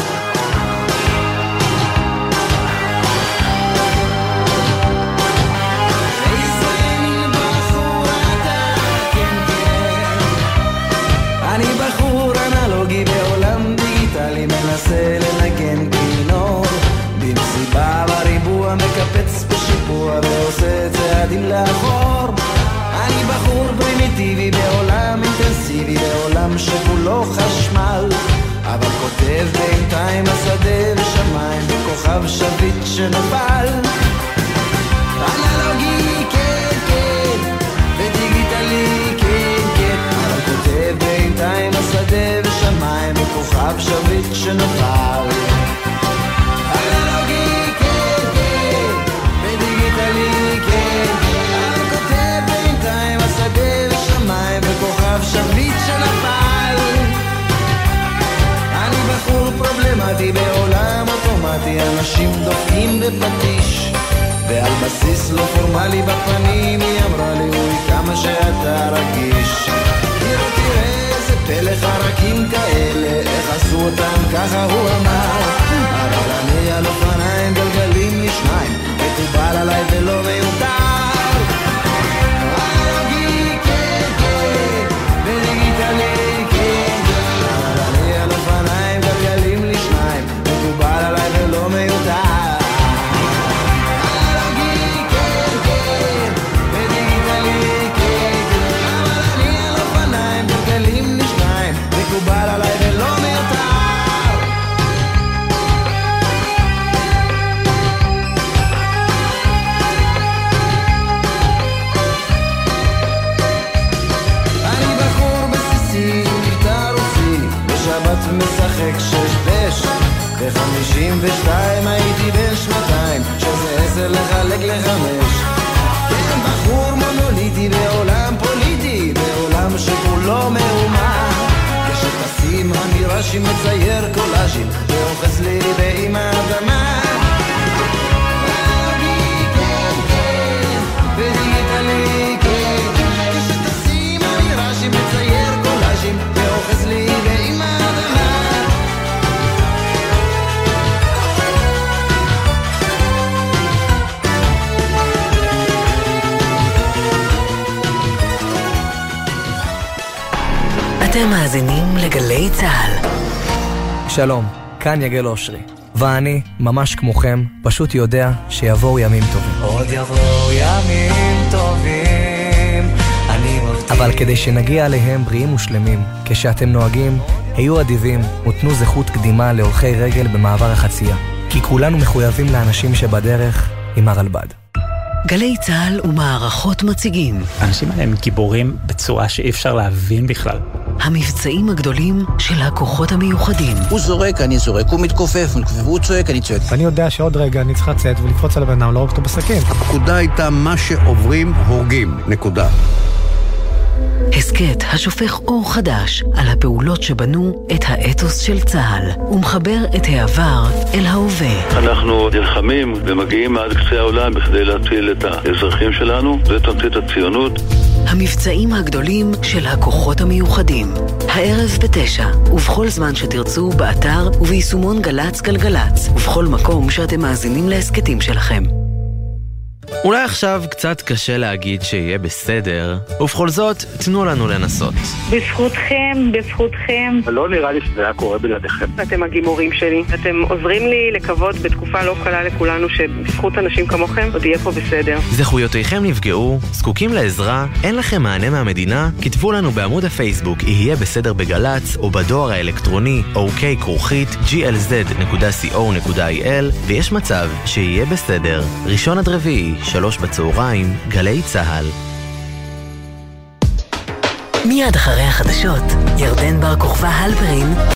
Speaker 3: אני בחור אנלוגי בעולם דיגיטלי, מנסה לנגן כינור במסיבה בריבוע, מקפץ בשיפוע ועושה צעדים לאחור. אני בחור פרימיטיבי בעולם אינטנסיבי, בעולם שכולו חשמל, אבל כותב בינתיים השדה ושמיים בכוכב שביט שנפל. אנלוגי כן כן ודיגיטלי כן כן, אבל כותב בינתיים השדה ושמיים בכוכב שביט שנפל. שביט שנפל. אני בחור פרובלמטי בעולם אוטומטי, אנשים דופקים בפטיש ועל בסיס לא פורמלי בפנים. היא אמרה לי אוי כמה שאתה רגיש, תראה תראה איזה פלא חרקים כאלה, איך עשו אותם ככה הוא אמר. אבל אני על אופניים גלגלים לשניים, מקובל עליי ולא מיותר. משחק שש דש וחמישים ושתיים, הייתי בן שנתיים שזה עשר לחלק לחמש. כן, בחור מונוליטי בעולם פוליטי, בעולם שכולו מהומה. כשטסים המירשים מצייר קולאז'ים ואוחז לי באמא אדמה. כן, כן, ודיגיטלי כן, כשטסים המירשים מצייר קולאז'ים ואוחז לי באמא אדמה.
Speaker 4: אתם מאזינים לגלי צהל.
Speaker 5: שלום, כאן יגל אושרי, ואני, ממש כמוכם, פשוט יודע שיבואו ימים טובים.
Speaker 3: עוד יבואו ימים טובים, אני מבטיח.
Speaker 5: אבל כדי שנגיע עליהם בריאים ושלמים, כשאתם נוהגים, היו אדיבים ותנו זכות קדימה להולכי רגל במעבר החצייה. כי כולנו מחויבים לאנשים שבדרך עם הרלב"ד.
Speaker 4: גלי צהל ומערכות מציגים.
Speaker 6: האנשים האלה הם גיבורים בצורה שאי אפשר להבין בכלל.
Speaker 4: המבצעים הגדולים של הכוחות המיוחדים.
Speaker 7: הוא זורק, אני זורק, הוא מתכופף, הוא צועק, אני צועק.
Speaker 8: ואני יודע שעוד רגע אני צריך לצאת ולקפוץ על הבן אדם, לא רק אותו בסכין.
Speaker 9: הפקודה הייתה מה שעוברים הורגים, נקודה.
Speaker 4: הסקט השופך אור חדש על הפעולות שבנו את האתוס של צה"ל ומחבר את העבר אל ההווה.
Speaker 10: אנחנו נלחמים ומגיעים עד קצה העולם בכדי להציל את האזרחים שלנו. זה תמצית הציונות.
Speaker 4: המבצעים הגדולים של הכוחות המיוחדים. הערב בתשע, ובכל זמן שתרצו באתר וביישומון גלץ גלגלץ, ובכל מקום שאתם מאזינים להסקטים שלכם.
Speaker 11: אולי עכשיו קצת קשה להגיד שיהיה בסדר, ובכל זאת, תנו לנו לנסות.
Speaker 12: בזכותכם, בזכותכם.
Speaker 13: לא נראה לי שזה היה קורה בלעדיכם.
Speaker 12: אתם הגימורים שלי. אתם עוזרים לי לקוות בתקופה לא קלה לכולנו שבזכות אנשים כמוכם עוד יהיה פה בסדר.
Speaker 11: זכויותיכם נפגעו, זקוקים לעזרה, אין לכם מענה מהמדינה? כתבו לנו בעמוד הפייסבוק יהיה בסדר בגלץ, או בדואר האלקטרוני אוקיי כרוכית ג'י אל זד נקודה סי או נקודה איי אל, ויש מצב שיהיה בסדר. ראשון עד רביעי, שלוש בצהריים, גלי צהל.
Speaker 4: מיד אחרי החדשות, ירדן בר כוכבא הלפרין